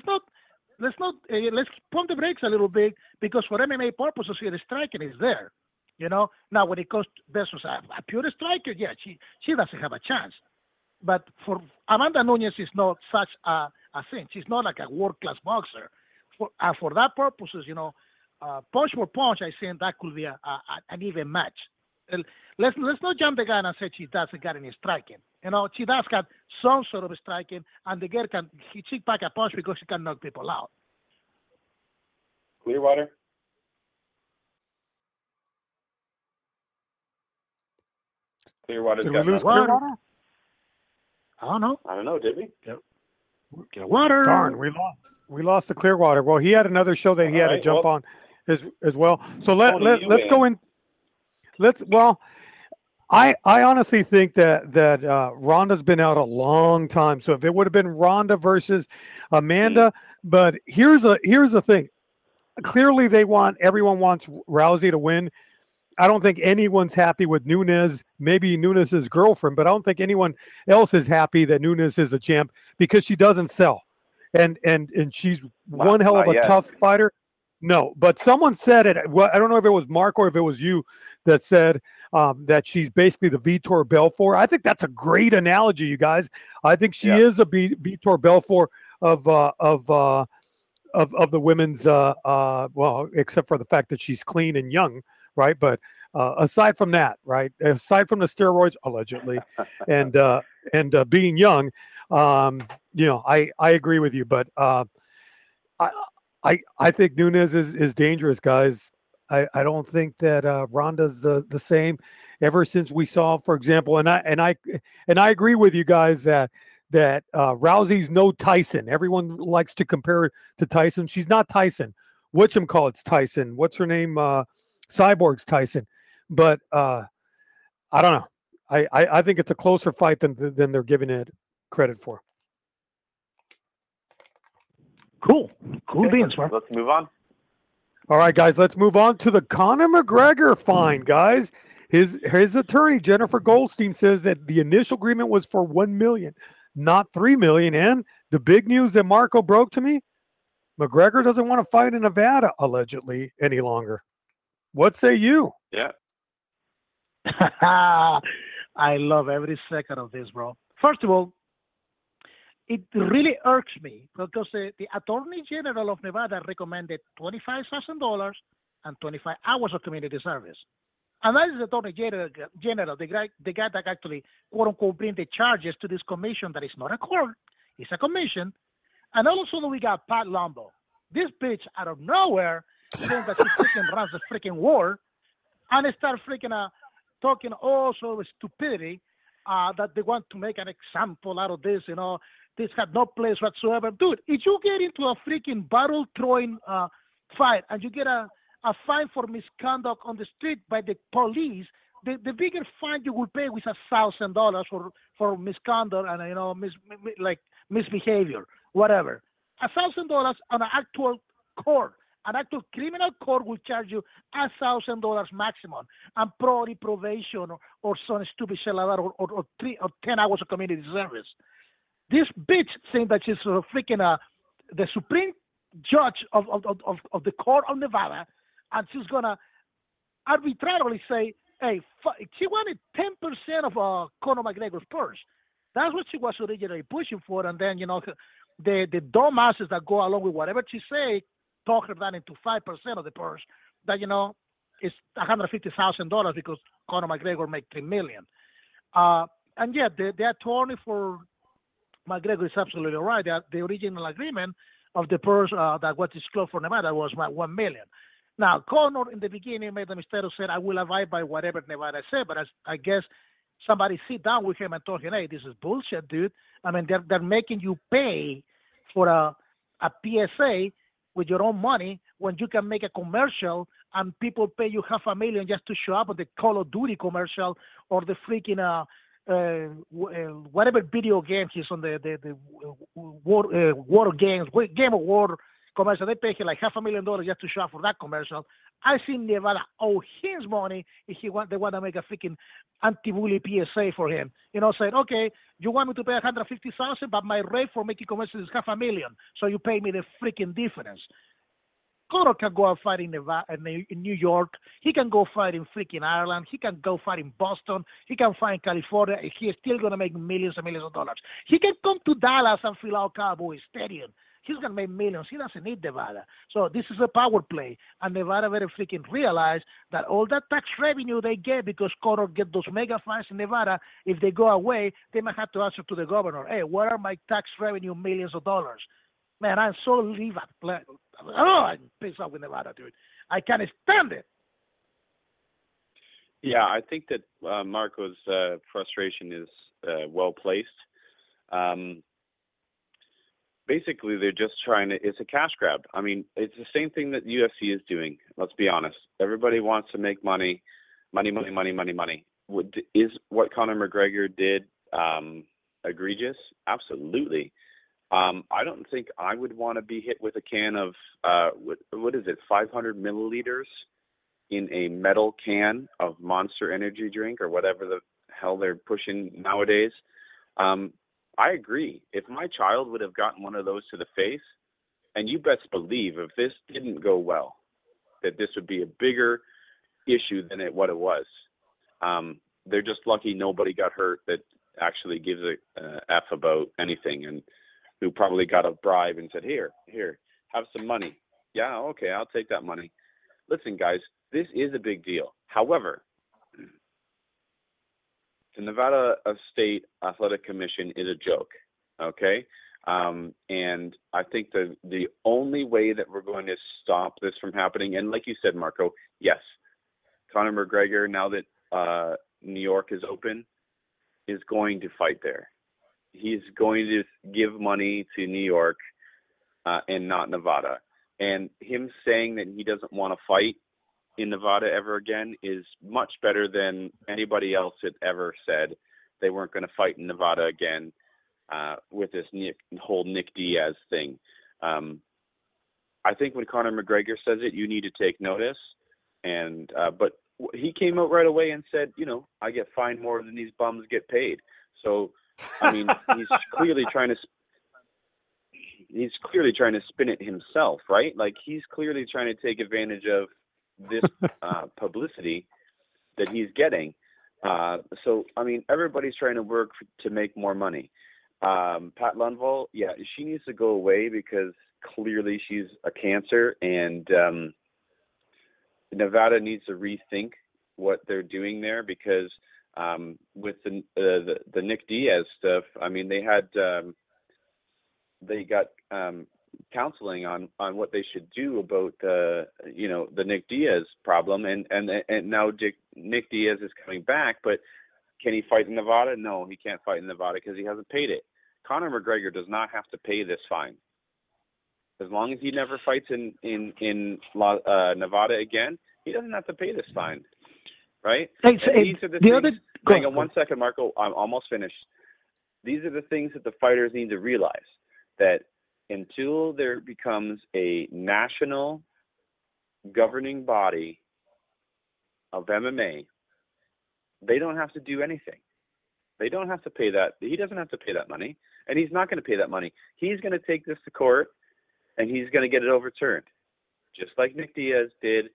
pump the brakes a little bit, because for MMA purposes, her striking is there. Now when it comes versus a pure striker, yeah, she doesn't have a chance. But for Amanda Nunes, is not such a thing. She's not like a world-class boxer. For that purposes, punch for punch, I think that could be an even match. Let's not jump the gun and say she doesn't got any striking. She does got some sort of striking, and the girl can pack a punch because she can knock people out. Clearwater. Clearwater's Did got we lose nothing. Clearwater? I don't know. Did we? Get water. Darn, we lost the Clearwater. Well, he had another show that he had to jump on as well. So let's go in. I honestly think that Ronda's been out a long time. So if it would have been Ronda versus Amanda, but here's the thing. Clearly, everyone wants Rousey to win. I don't think anyone's happy with Nunes. Maybe Nunes' girlfriend, but I don't think anyone else is happy that Nunes is a champ because she doesn't sell, and she's one hell of a tough fighter. No, but someone said it. Well, I don't know if it was Mark or if it was you that said that she's basically the Vitor Belfort. I think that's a great analogy, you guys. I think she is a Vitor Belfort of the women's. Well, except for the fact that she's clean and young. Right. But aside from that, right, aside from the steroids, allegedly, and being young, I agree with you. But I think Nunes is dangerous, guys. I don't think that Ronda's the same ever since we saw, for example, and I agree with you guys that Rousey's no Tyson. Everyone likes to compare her to Tyson. She's not Tyson. Whatchamacallit's Tyson. What's her name? Cyborg's Tyson, but I don't know. I think it's a closer fight than they're giving it credit for. Cool beans, man. Let's move on. All right, guys, let's move on to the Conor McGregor fine, guys. His attorney Jennifer Goldstein says that the initial agreement was for $1 million, not $3 million. And the big news that Marco broke to me: McGregor doesn't want to fight in Nevada allegedly any longer. What say you? Yeah. I love every second of this, bro. First of all, it really irks me because the Attorney General of Nevada recommended $25,000 and 25 hours of community service. And that is the Attorney General, the guy that actually, quote unquote, bring the charges to this commission that is not a court, it's a commission. And all of a sudden we got Pat Lombo. This bitch out of nowhere saying that she freaking runs the freaking war, and they start freaking talking all sort of stupidity that they want to make an example out of this. This had no place whatsoever. Dude, if you get into a freaking battle throwing fight and you get a fine for misconduct on the street by the police, the bigger fine you will pay is $1,000 for misconduct and misbehavior, whatever. $1,000 on an actual court. An actual criminal court will charge you $1,000 maximum, and probably probation or some stupid shit like that, or 3 or 10 hours of community service. This bitch saying that she's freaking the Supreme Judge of the Court of Nevada, and she's gonna arbitrarily say, "Hey, she wanted 10% of Conor McGregor's purse." That's what she was originally pushing for, and then the dumbasses that go along with whatever she say talk her down into 5% of the purse. That it's $150,000 because Conor McGregor made $3 million. And yeah, the attorney for McGregor is absolutely right. The original agreement of the purse that was disclosed for Nevada was $1 million. Now, Conor in the beginning made the mistake of saying, "I will abide by whatever Nevada said," but I guess somebody sit down with him and told him, "Hey, this is bullshit, dude. I mean, they're making you pay for a PSA with your own money when you can make a commercial and people pay you $500,000 just to show up at the Call of Duty commercial or the freaking whatever video game he's on the war games, Game of War commercial. They pay him like $500,000 just to show up for that commercial. I see Nevada owe his money if they want to make a freaking anti-bully PSA for him. Saying, "Okay, you want me to pay $150,000, but my rate for making commercials is $500,000, so you pay me the freaking difference." Conor can go and fight in Nevada, in New York. He can go fight in freaking Ireland. He can go fight in Boston. He can fight in California. He is still going to make millions and millions of dollars. He can come to Dallas and fill out Cowboys Stadium. He's going to make millions. He doesn't need Nevada. So this is a power play. And Nevada very freaking realized that all that tax revenue they get because Conor get those mega fights in Nevada, if they go away, they might have to answer to the governor, "Hey, where are my tax revenue millions of dollars?" Man, I'm so livid. I'm pissed off with Nevada, dude. I can't stand it. Yeah, I think that Marco's frustration is well placed. Basically, they're just trying to. It's a cash grab. I mean, it's the same thing that UFC is doing. Let's be honest. Everybody wants to make money. Is what Conor McGregor did egregious? Absolutely. I don't think I would want to be hit with a can of what is it, 500 milliliters in a metal can of Monster Energy drink or whatever the hell they're pushing nowadays. I agree. If my child would have gotten one of those to the face, and you best believe if this didn't go well, that this would be a bigger issue than what it was. They're just lucky nobody got hurt that actually gives a F about anything, and who probably got a bribe and said, here, have some money. Yeah, okay, I'll take that money. Listen, guys, this is a big deal. However, the Nevada State Athletic Commission is a joke, okay? And I think the only way that we're going to stop this from happening, and like you said, Marco, yes, Conor McGregor, now that New York is open, is going to fight there. He's going to give money to New York and not Nevada. And him saying that he doesn't want to fight in Nevada ever again is much better than anybody else had ever said they weren't going to fight in Nevada again with this whole Nick Diaz thing. I think when Conor McGregor says it, you need to take notice. And but he came out right away and said, I get fined more than these bums get paid. So, I mean, he's clearly trying to spin it himself, right? Like, he's clearly trying to take advantage of this publicity that he's getting. So, I mean, everybody's trying to work to make more money. Pat Lundvall, yeah, she needs to go away because clearly she's a cancer, and Nevada needs to rethink what they're doing there because with the Nick Diaz stuff, I mean, they got counseling on what they should do about the Nick Diaz problem, and now Nick Diaz is coming back, but can he fight in Nevada? No, he can't fight in Nevada because he hasn't paid it. Conor McGregor does not have to pay this fine. As long as he never fights in Nevada again, he doesn't have to pay this fine, right? These are the things. Hang on 1 second, Marco. I'm almost finished. These are the things that the fighters need to realize, that until there becomes a national governing body of MMA, they don't have to do anything. They don't have to pay that. He doesn't have to pay that money, and he's not going to pay that money. He's going to take this to court, and he's going to get it overturned, just like Nick Diaz did.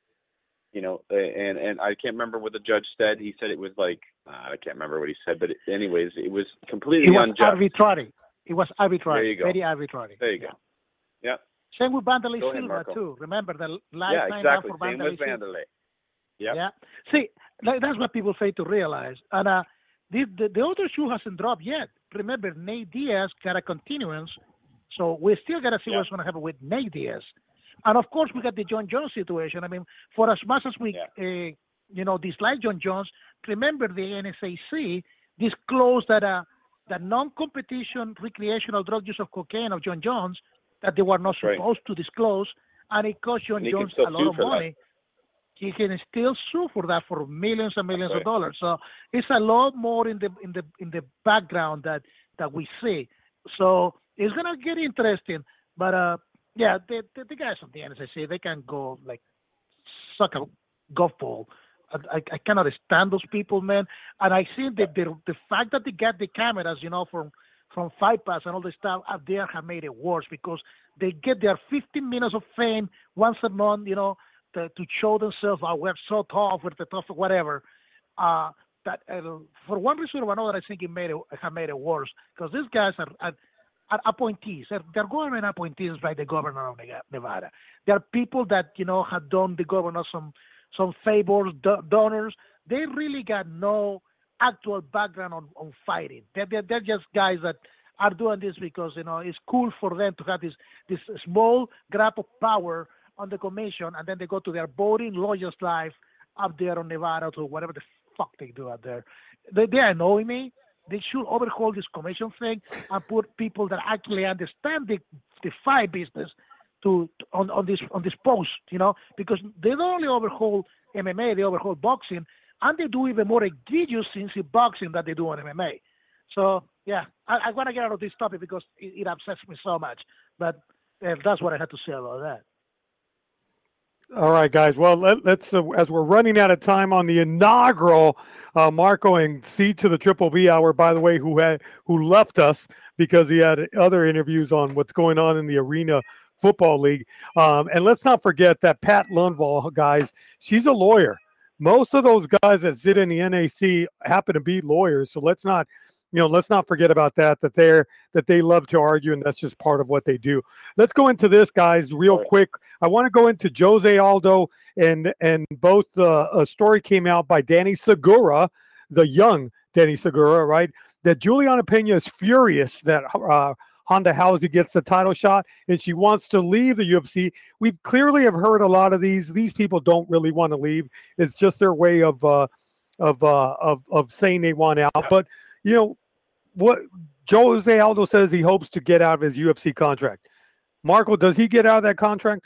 And I can't remember what the judge said. He said it was like, I can't remember what he said, but anyways, it was completely unjust. Arbitrary. It was arbitrary. There you go. Very arbitrary. There you go. Yeah. Same with Wanderlei Silva too. Remember the lifetime ban for Same with Wanderlei. Yep. Yeah. See, that's what people fail to realize. And the other shoe hasn't dropped yet. Remember, Nate Diaz got a continuance, so we still got to see what's going to happen with Nate Diaz. And of course, we got the John Jones situation. I mean, for as much as we, dislike John Jones, remember the NSAC disclosed that the non-competition recreational drug use of cocaine of John Jones that they were not supposed to disclose, and it cost John Jones a lot of money. He can still sue for that for millions and millions of dollars. So it's a lot more in the background that we see. So it's gonna get interesting. But the guys from the NSAC, they can go like suck a golf ball. I cannot stand those people, man. And I think that the fact that they got the cameras, from Fight Pass and all the stuff out there have made it worse because they get their 15 minutes of fame once a month, to show themselves, we're so tough, we're the tough, whatever. That for one reason or another, I think have made it worse because these guys are appointees. They're government appointees by the governor of Nevada. They're people that have done the governor some favors, donors. They really got no actual background on fighting. They're just guys that are doing this because it's cool for them to have this small grab of power on the commission, and then they go to their boring lawyer's life up there on Nevada to whatever the fuck they do out there. They annoy me they should overhaul this commission thing and put people that actually understand the fight business on this post, because they don't only overhaul MMA, they overhaul boxing, and they do even more egregious things in boxing than they do on MMA. So yeah, I want to get out of this topic because it upsets me so much. But that's what I had to say about that. All right, guys. Well, let's as we're running out of time on the inaugural Marco and C to the Triple B Hour, by the way, who left us because he had other interviews on what's going on in the Arena Football League. And let's not forget that Pat Lundvall, guys, she's a lawyer. Most of those guys that sit in the NAC happen to be lawyers. So let's not forget about that they love to argue, and that's just part of what they do. Let's go into this, guys, real quick. I want to go into Jose Aldo, and both a story came out by Danny Segura, the young Danny Segura, right? That Juliana Pena is furious that Honda Housey gets the title shot, and she wants to leave the UFC. We clearly have heard a lot of these. These people don't really want to leave. It's just their way of saying they want out. But what Jose Aldo says, he hopes to get out of his UFC contract. Marco, does he get out of that contract?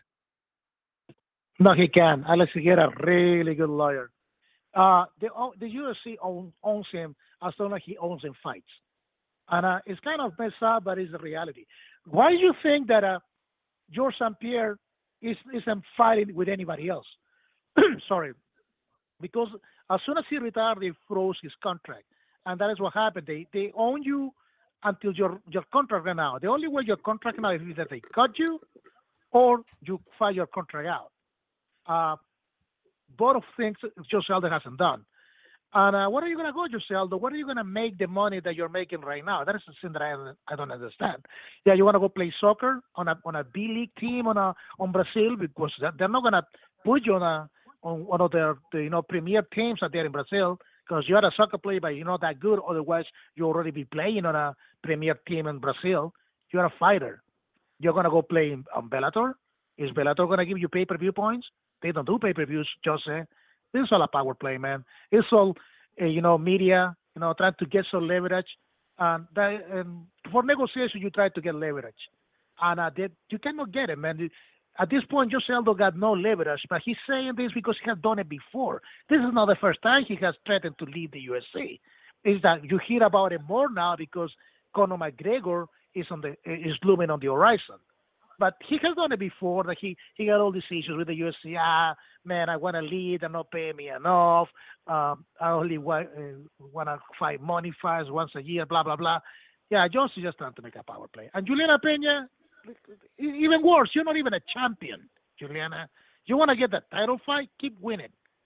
No, he can, unless he get a really good lawyer. The UFC owns him as long as he owns him fights. And it's kind of messed up, but it's the reality. Why do you think that George St. Pierre isn't fighting with anybody else? Sorry. Because as soon as he retired, they froze his contract. And that is what happened. They own you until your contract ran out. The only way your contract ran out is that they cut you or you fight your contract out. Both of things Jose Aldo hasn't done. And where are you going to go, Jose Aldo? Where are you going to make the money that you're making right now? That is the thing that I don't understand. Yeah, you want to go play soccer on a B League team on Brazil, because they're not going to put you on one of their premier teams out there in Brazil, because you're a soccer player, but you're not that good. Otherwise, you already be playing on a premier team in Brazil. You're a fighter. You're going to go play on Bellator. Is Bellator going to give you pay-per-view points? They don't do pay-per-views, Jose. This is all a power play, man. It's all, media, trying to get some leverage. And for negotiation, you try to get leverage. And you cannot get it, man. At this point, Jose Aldo got no leverage, but he's saying this because he has done it before. This is not the first time he has threatened to leave the UFC. Is that you hear about it more now because Conor McGregor is looming on the horizon. But he has done it before. That he got all these issues with the UFC. Man, I want to lead. They're not paying me enough. I only want to fight money fights once a year. Blah blah blah. Yeah, Jones is just trying to make a power play. And Juliana Pena, even worse. You're not even a champion, Juliana. You want to get that title fight? Keep winning,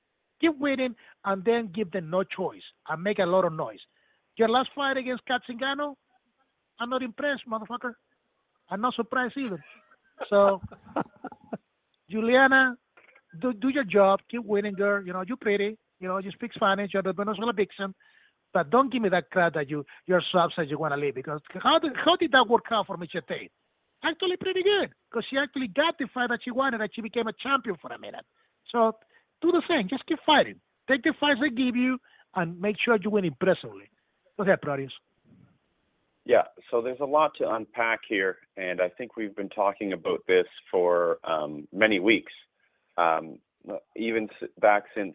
and then give them no choice and make a lot of noise. Your last fight against Kat Zingano, I'm not impressed, motherfucker. I'm not surprised either. So, Juliana, do your job. Keep winning, girl. You're pretty. You speak Spanish. You're the Venezuela vixen. But don't give me that crap that you're so upset you want to leave. Because how did that work out for Michelle Tate? Actually pretty good. Because she actually got the fight that she wanted and she became a champion for a minute. So, do the same. Just keep fighting. Take the fights they give you and make sure you win impressively. Go ahead, Proteus. Yeah, so there's a lot to unpack here, and I think we've been talking about this for many weeks, even back since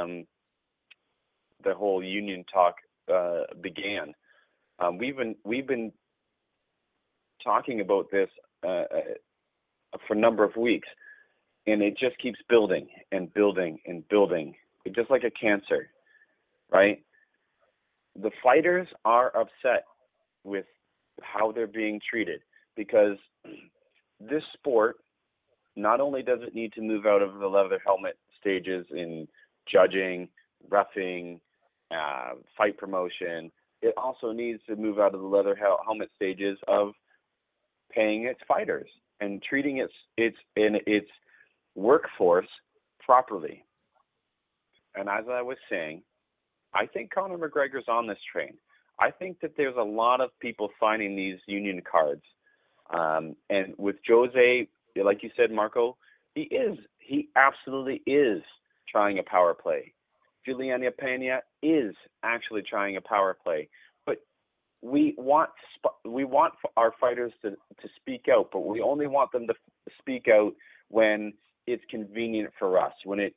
the whole union talk began. We've been talking about this for a number of weeks, and it just keeps building and building and building, just like a cancer, right? The fighters are upset with how they're being treated, because this sport, not only does it need to move out of the leather helmet stages in judging, reffing, fight promotion, it also needs to move out of the leather helmet stages of paying its fighters and treating its workforce properly. And as I was saying, I think Conor McGregor's on this train. I think that there's a lot of people signing these union cards. And with Jose, like you said, Marco, he absolutely is trying a power play. Juliana Pena is actually trying a power play. But we want our fighters to speak out, but we only want them to speak out when it's convenient for us, when it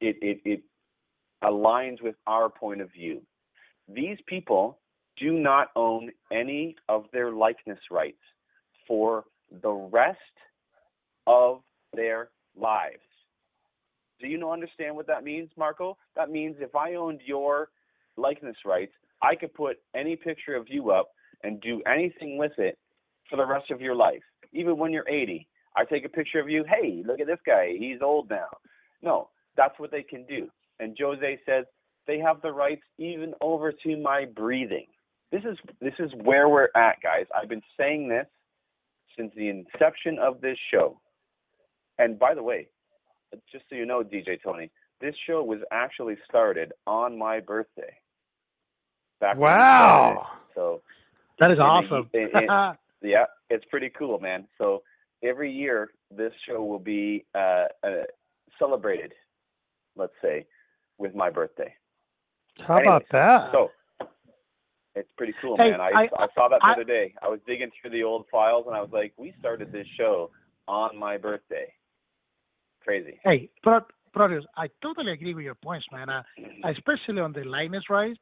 aligns with our point of view. These people do not own any of their likeness rights for the rest of their lives. Do you understand what that means, Marco? That means if I owned your likeness rights, I could put any picture of you up and do anything with it for the rest of your life. Even when you're 80, I take a picture of you. Hey, look at this guy. He's old now. No, that's what they can do. And Jose says they have the rights even over to my breathing. This is where we're at, guys. I've been saying this since the inception of this show. And by the way, just so you know, DJ Tony, this show was actually started on my birthday. Wow. So that is awesome. Yeah, it's pretty cool, man. So every year this show will be celebrated, let's say, with my birthday. How about that? So it's pretty cool, hey, man. I saw that the other day. I was digging through the old files, and I was like, we started this show on my birthday. Crazy. Hey, brothers, I totally agree with your points, man. Especially on the likeness rights.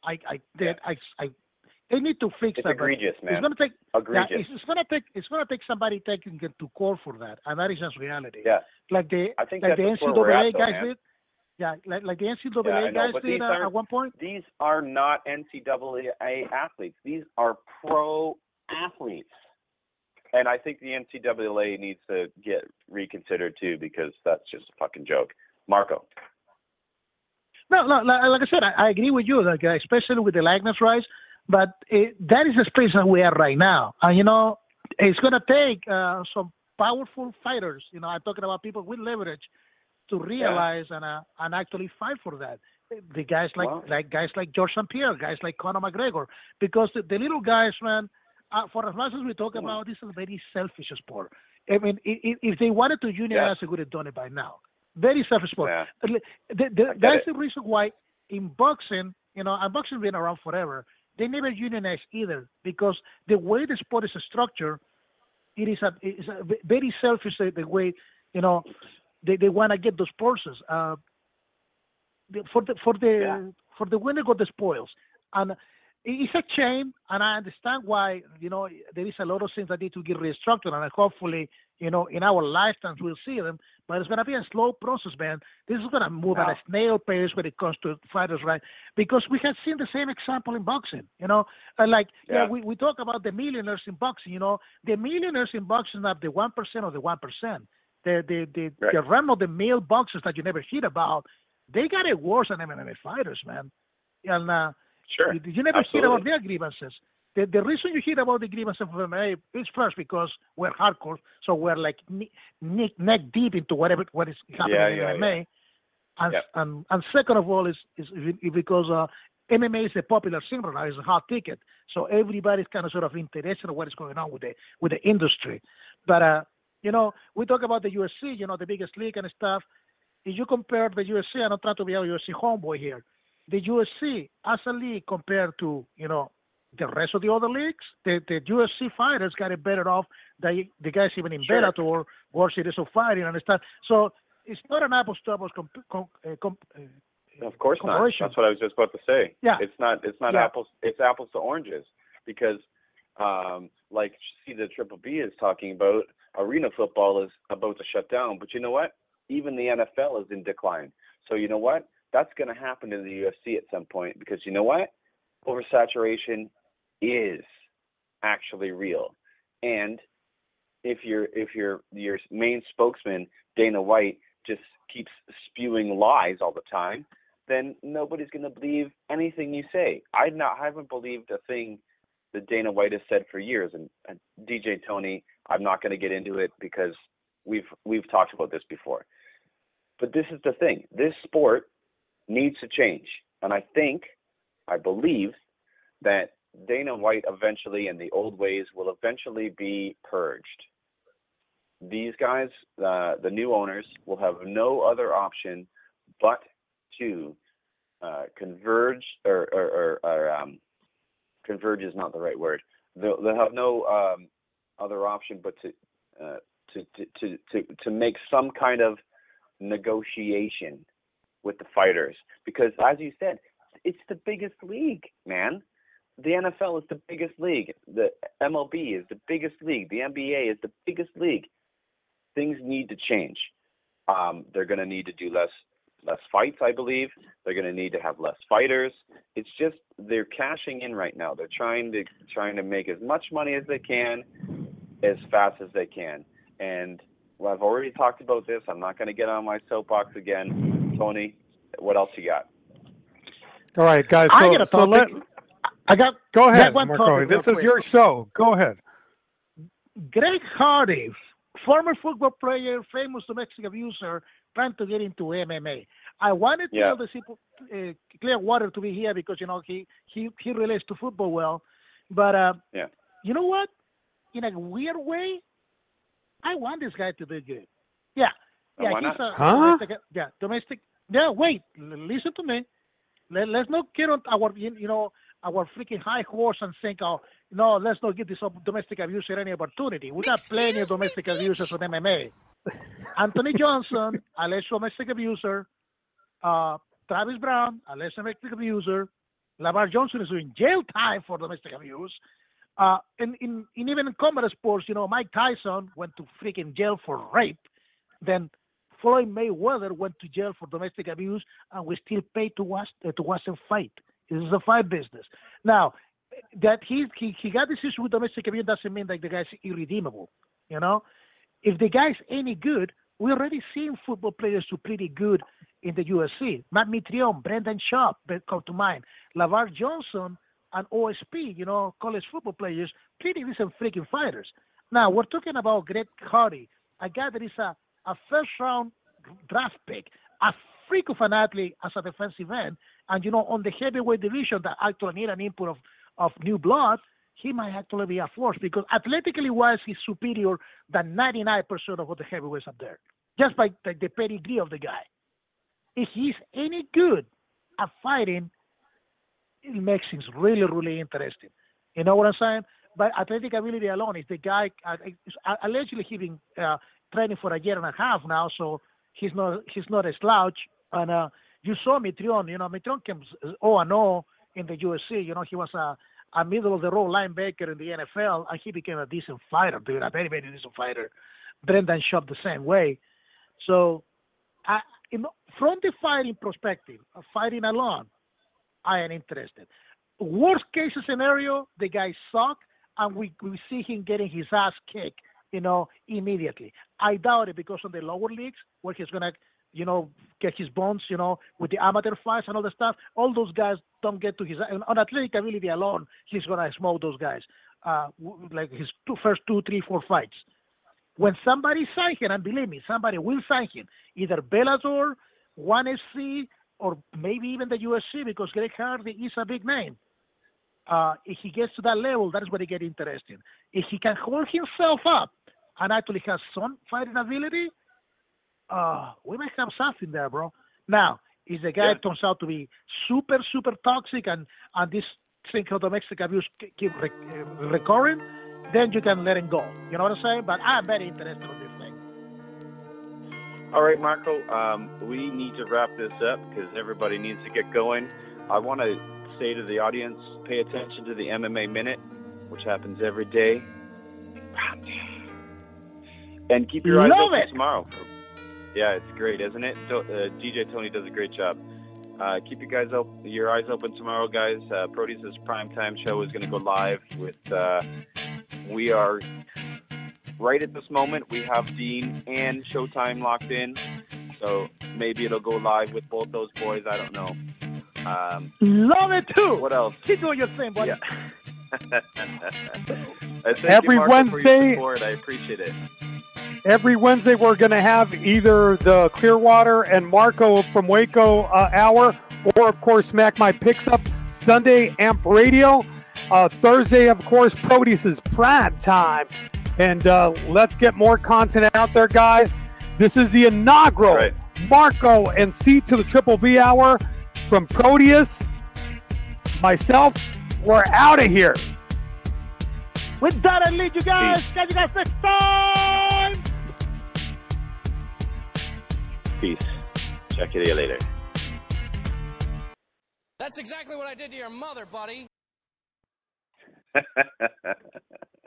They need to fix that. It's egregious, man. It's gonna take. Egregious. Yeah, it's gonna take somebody taking it to court for that, and that is just reality. Yeah. I think the NCAA guys did. Yeah, like the NCAA guys did at one point. These are not NCAA athletes. These are pro athletes. And I think the NCAA needs to get reconsidered too, because that's just a fucking joke. Marco. No, like I said, I agree with you, like, especially with the likeness rights. But that is the space that we are right now. And, it's going to take some powerful fighters. I'm talking about people with leverage to realize and actually fight for that. The guys guys like George St. Pierre, guys like Conor McGregor, because the little guys, man, for as much as we talk about, this is a very selfish sport. I mean, if they wanted to unionize, they would have done it by now. Very selfish sport. Yeah. That's the reason why in boxing, and boxing been around forever, they never unionized either, because the way the sport is structured, it is a very selfish the way, they want to get those purses. For the winner got the spoils. And it's a shame, and I understand why, there is a lot of things that need to get restructured, and hopefully, in our lifetimes we'll see them, but it's going to be a slow process, man. This is going to move at a snail pace when it comes to fighters, right? Because we have seen the same example in boxing, we talk about the millionaires in boxing, the millionaires in boxing are the 1% of the 1%. The realm of the male boxers that you never hear about, they got it worse than MMA fighters, man. And, sure. You never hear about their grievances. The reason you hear about the grievances of MMA is first because we're hardcore, so we're like neck deep into what is happening in MMA. Yeah. And second of all is because MMA is a popular scene right now, it's a hot ticket. So everybody's kind of sort of interested in what is going on with the industry. But we talk about the UFC, the biggest league and stuff. If you compare the UFC, I'm not trying to be a UFC homeboy here. The UFC as a league compared to, the rest of the other leagues, the UFC fighters got it better off than the guys even in Bellator, World Series of Fighting and stuff. So it's not an apples to apples of course not. That's what I was just about to say. Yeah. It's not apples. It's apples to oranges, because the Triple B is talking about, arena football is about to shut down. But you know what? Even the NFL is in decline. So you know what? That's going to happen in the UFC at some point, because you know what? Oversaturation is actually real. And if your main spokesman, Dana White, just keeps spewing lies all the time, then nobody's going to believe anything you say. I haven't believed a thing that Dana White has said for years. And DJ Tony, I'm not going to get into it because we've talked about this before. But this is the thing. This sport needs to change. And I believe that Dana White eventually and the old ways will eventually be purged. These guys, the new owners, will have no other option but to converge or converge is not the right word. They'll have no other option but to make some kind of negotiation with the fighters, because as you said, it's the biggest league, man. The NFL is the biggest league. The MLB is the biggest league. The NBA is the biggest league. Things need to change. They're going to need to do less fights, I believe. They're going to need to have less fighters. It's just they're cashing in right now. They're trying to make as much money as they can, as fast as they can. And well, I've already talked about this. I'm not going to get on my soapbox again. Tony, what else you got? All right, guys. Go ahead, Marco. This is your show. Go ahead. Greg Hardy, former football player, famous domestic abuser, trying to get into MMA. I wanted to tell the people, Clearwater, to be here because he relates to football well. But you know what? In a weird way, I want this guy to do good. Yeah, why he's not? domestic. Yeah, wait, listen to me. Let's not get on our freaking high horse and think, no, let's not give this domestic abuser any opportunity. We got plenty of domestic abusers on MMA. Anthony Johnson, alleged domestic abuser. Travis Brown, alleged domestic abuser. Lamar Johnson is doing jail time for domestic abuse. And even in combat sports, Mike Tyson went to freaking jail for rape. Then Floyd Mayweather went to jail for domestic abuse, and we still pay to watch them fight. This is a fight business. Now, that he got this issue with domestic abuse doesn't mean that the guy's irredeemable. If the guy's any good, we already seen football players who pretty good in the UFC. Matt Mitrione, Brendan Schaub, come to mind. LaVar Johnson and OSP, college football players, pretty decent freaking fighters. Now, we're talking about Greg Hardy, a guy that is a first-round draft pick, a freak of an athlete as a defensive end, and, on the heavyweight division that actually need an input of new blood, he might actually be a force because athletically-wise, he's superior than 99% of the heavyweights up there, just by the pedigree of the guy. If he's any good at fighting, it makes things really, really interesting. You know what I'm saying? By athletic ability alone, if the guy allegedly he's been training for a year and a half now, so he's not a slouch. And you saw Mitrione. Mitrione came 0-0 in the UFC. He was a middle of the road linebacker in the NFL, and he became a decent fighter, dude, a very, very decent fighter. Brendan Schaub the same way. So, from the fighting perspective, of fighting alone, I am interested. Worst case scenario, the guy sucks, and we see him getting his ass kicked, immediately. I doubt it because of the lower leagues where he's gonna, get his bones, with the amateur fights and all the stuff. All those guys don't get to his on athletic ability alone. He's gonna smoke those guys, like his first 2, 3, 4 fights. When somebody signs him, and believe me, somebody will sign him, either Bellator, ONE FC, or maybe even the UFC, because Greg Hardy is a big name. If he gets to that level, that is where it gets interesting. If he can hold himself up and actually has some fighting ability, we might have something there, bro. Now, if the guy turns out to be super, super toxic and this thing called domestic abuse keep recurring, then you can let him go. You know what I'm saying? But I'm very interested in this thing. All right, Marco, we need to wrap this up because everybody needs to get going. I want to say to the audience, pay attention to the MMA Minute, which happens every day. And keep your eyes open tomorrow. Yeah, it's great, isn't it? DJ Tony does a great job. Keep your eyes open tomorrow, guys. Proteus' primetime show is going to go live with... we are... Right at this moment, we have Dean and Showtime locked in. So maybe it'll go live with both those boys. I don't know. Love it, too. What else? Keep doing your thing, buddy. Yeah. Every Wednesday... I appreciate it. Every Wednesday, we're going to have either the Clearwater and Marco from Waco hour, or, of course, Smack My Picks Up. Sunday, Amp Radio. Thursday, of course, Proteus' Prime Time. And let's get more content out there, guys. This is the inaugural Marco and C to the Triple B hour from Proteus, myself, We're out of here. With that, I lead you guys. Catch you guys next time. Peace. Check you later. That's exactly what I did to your mother, buddy.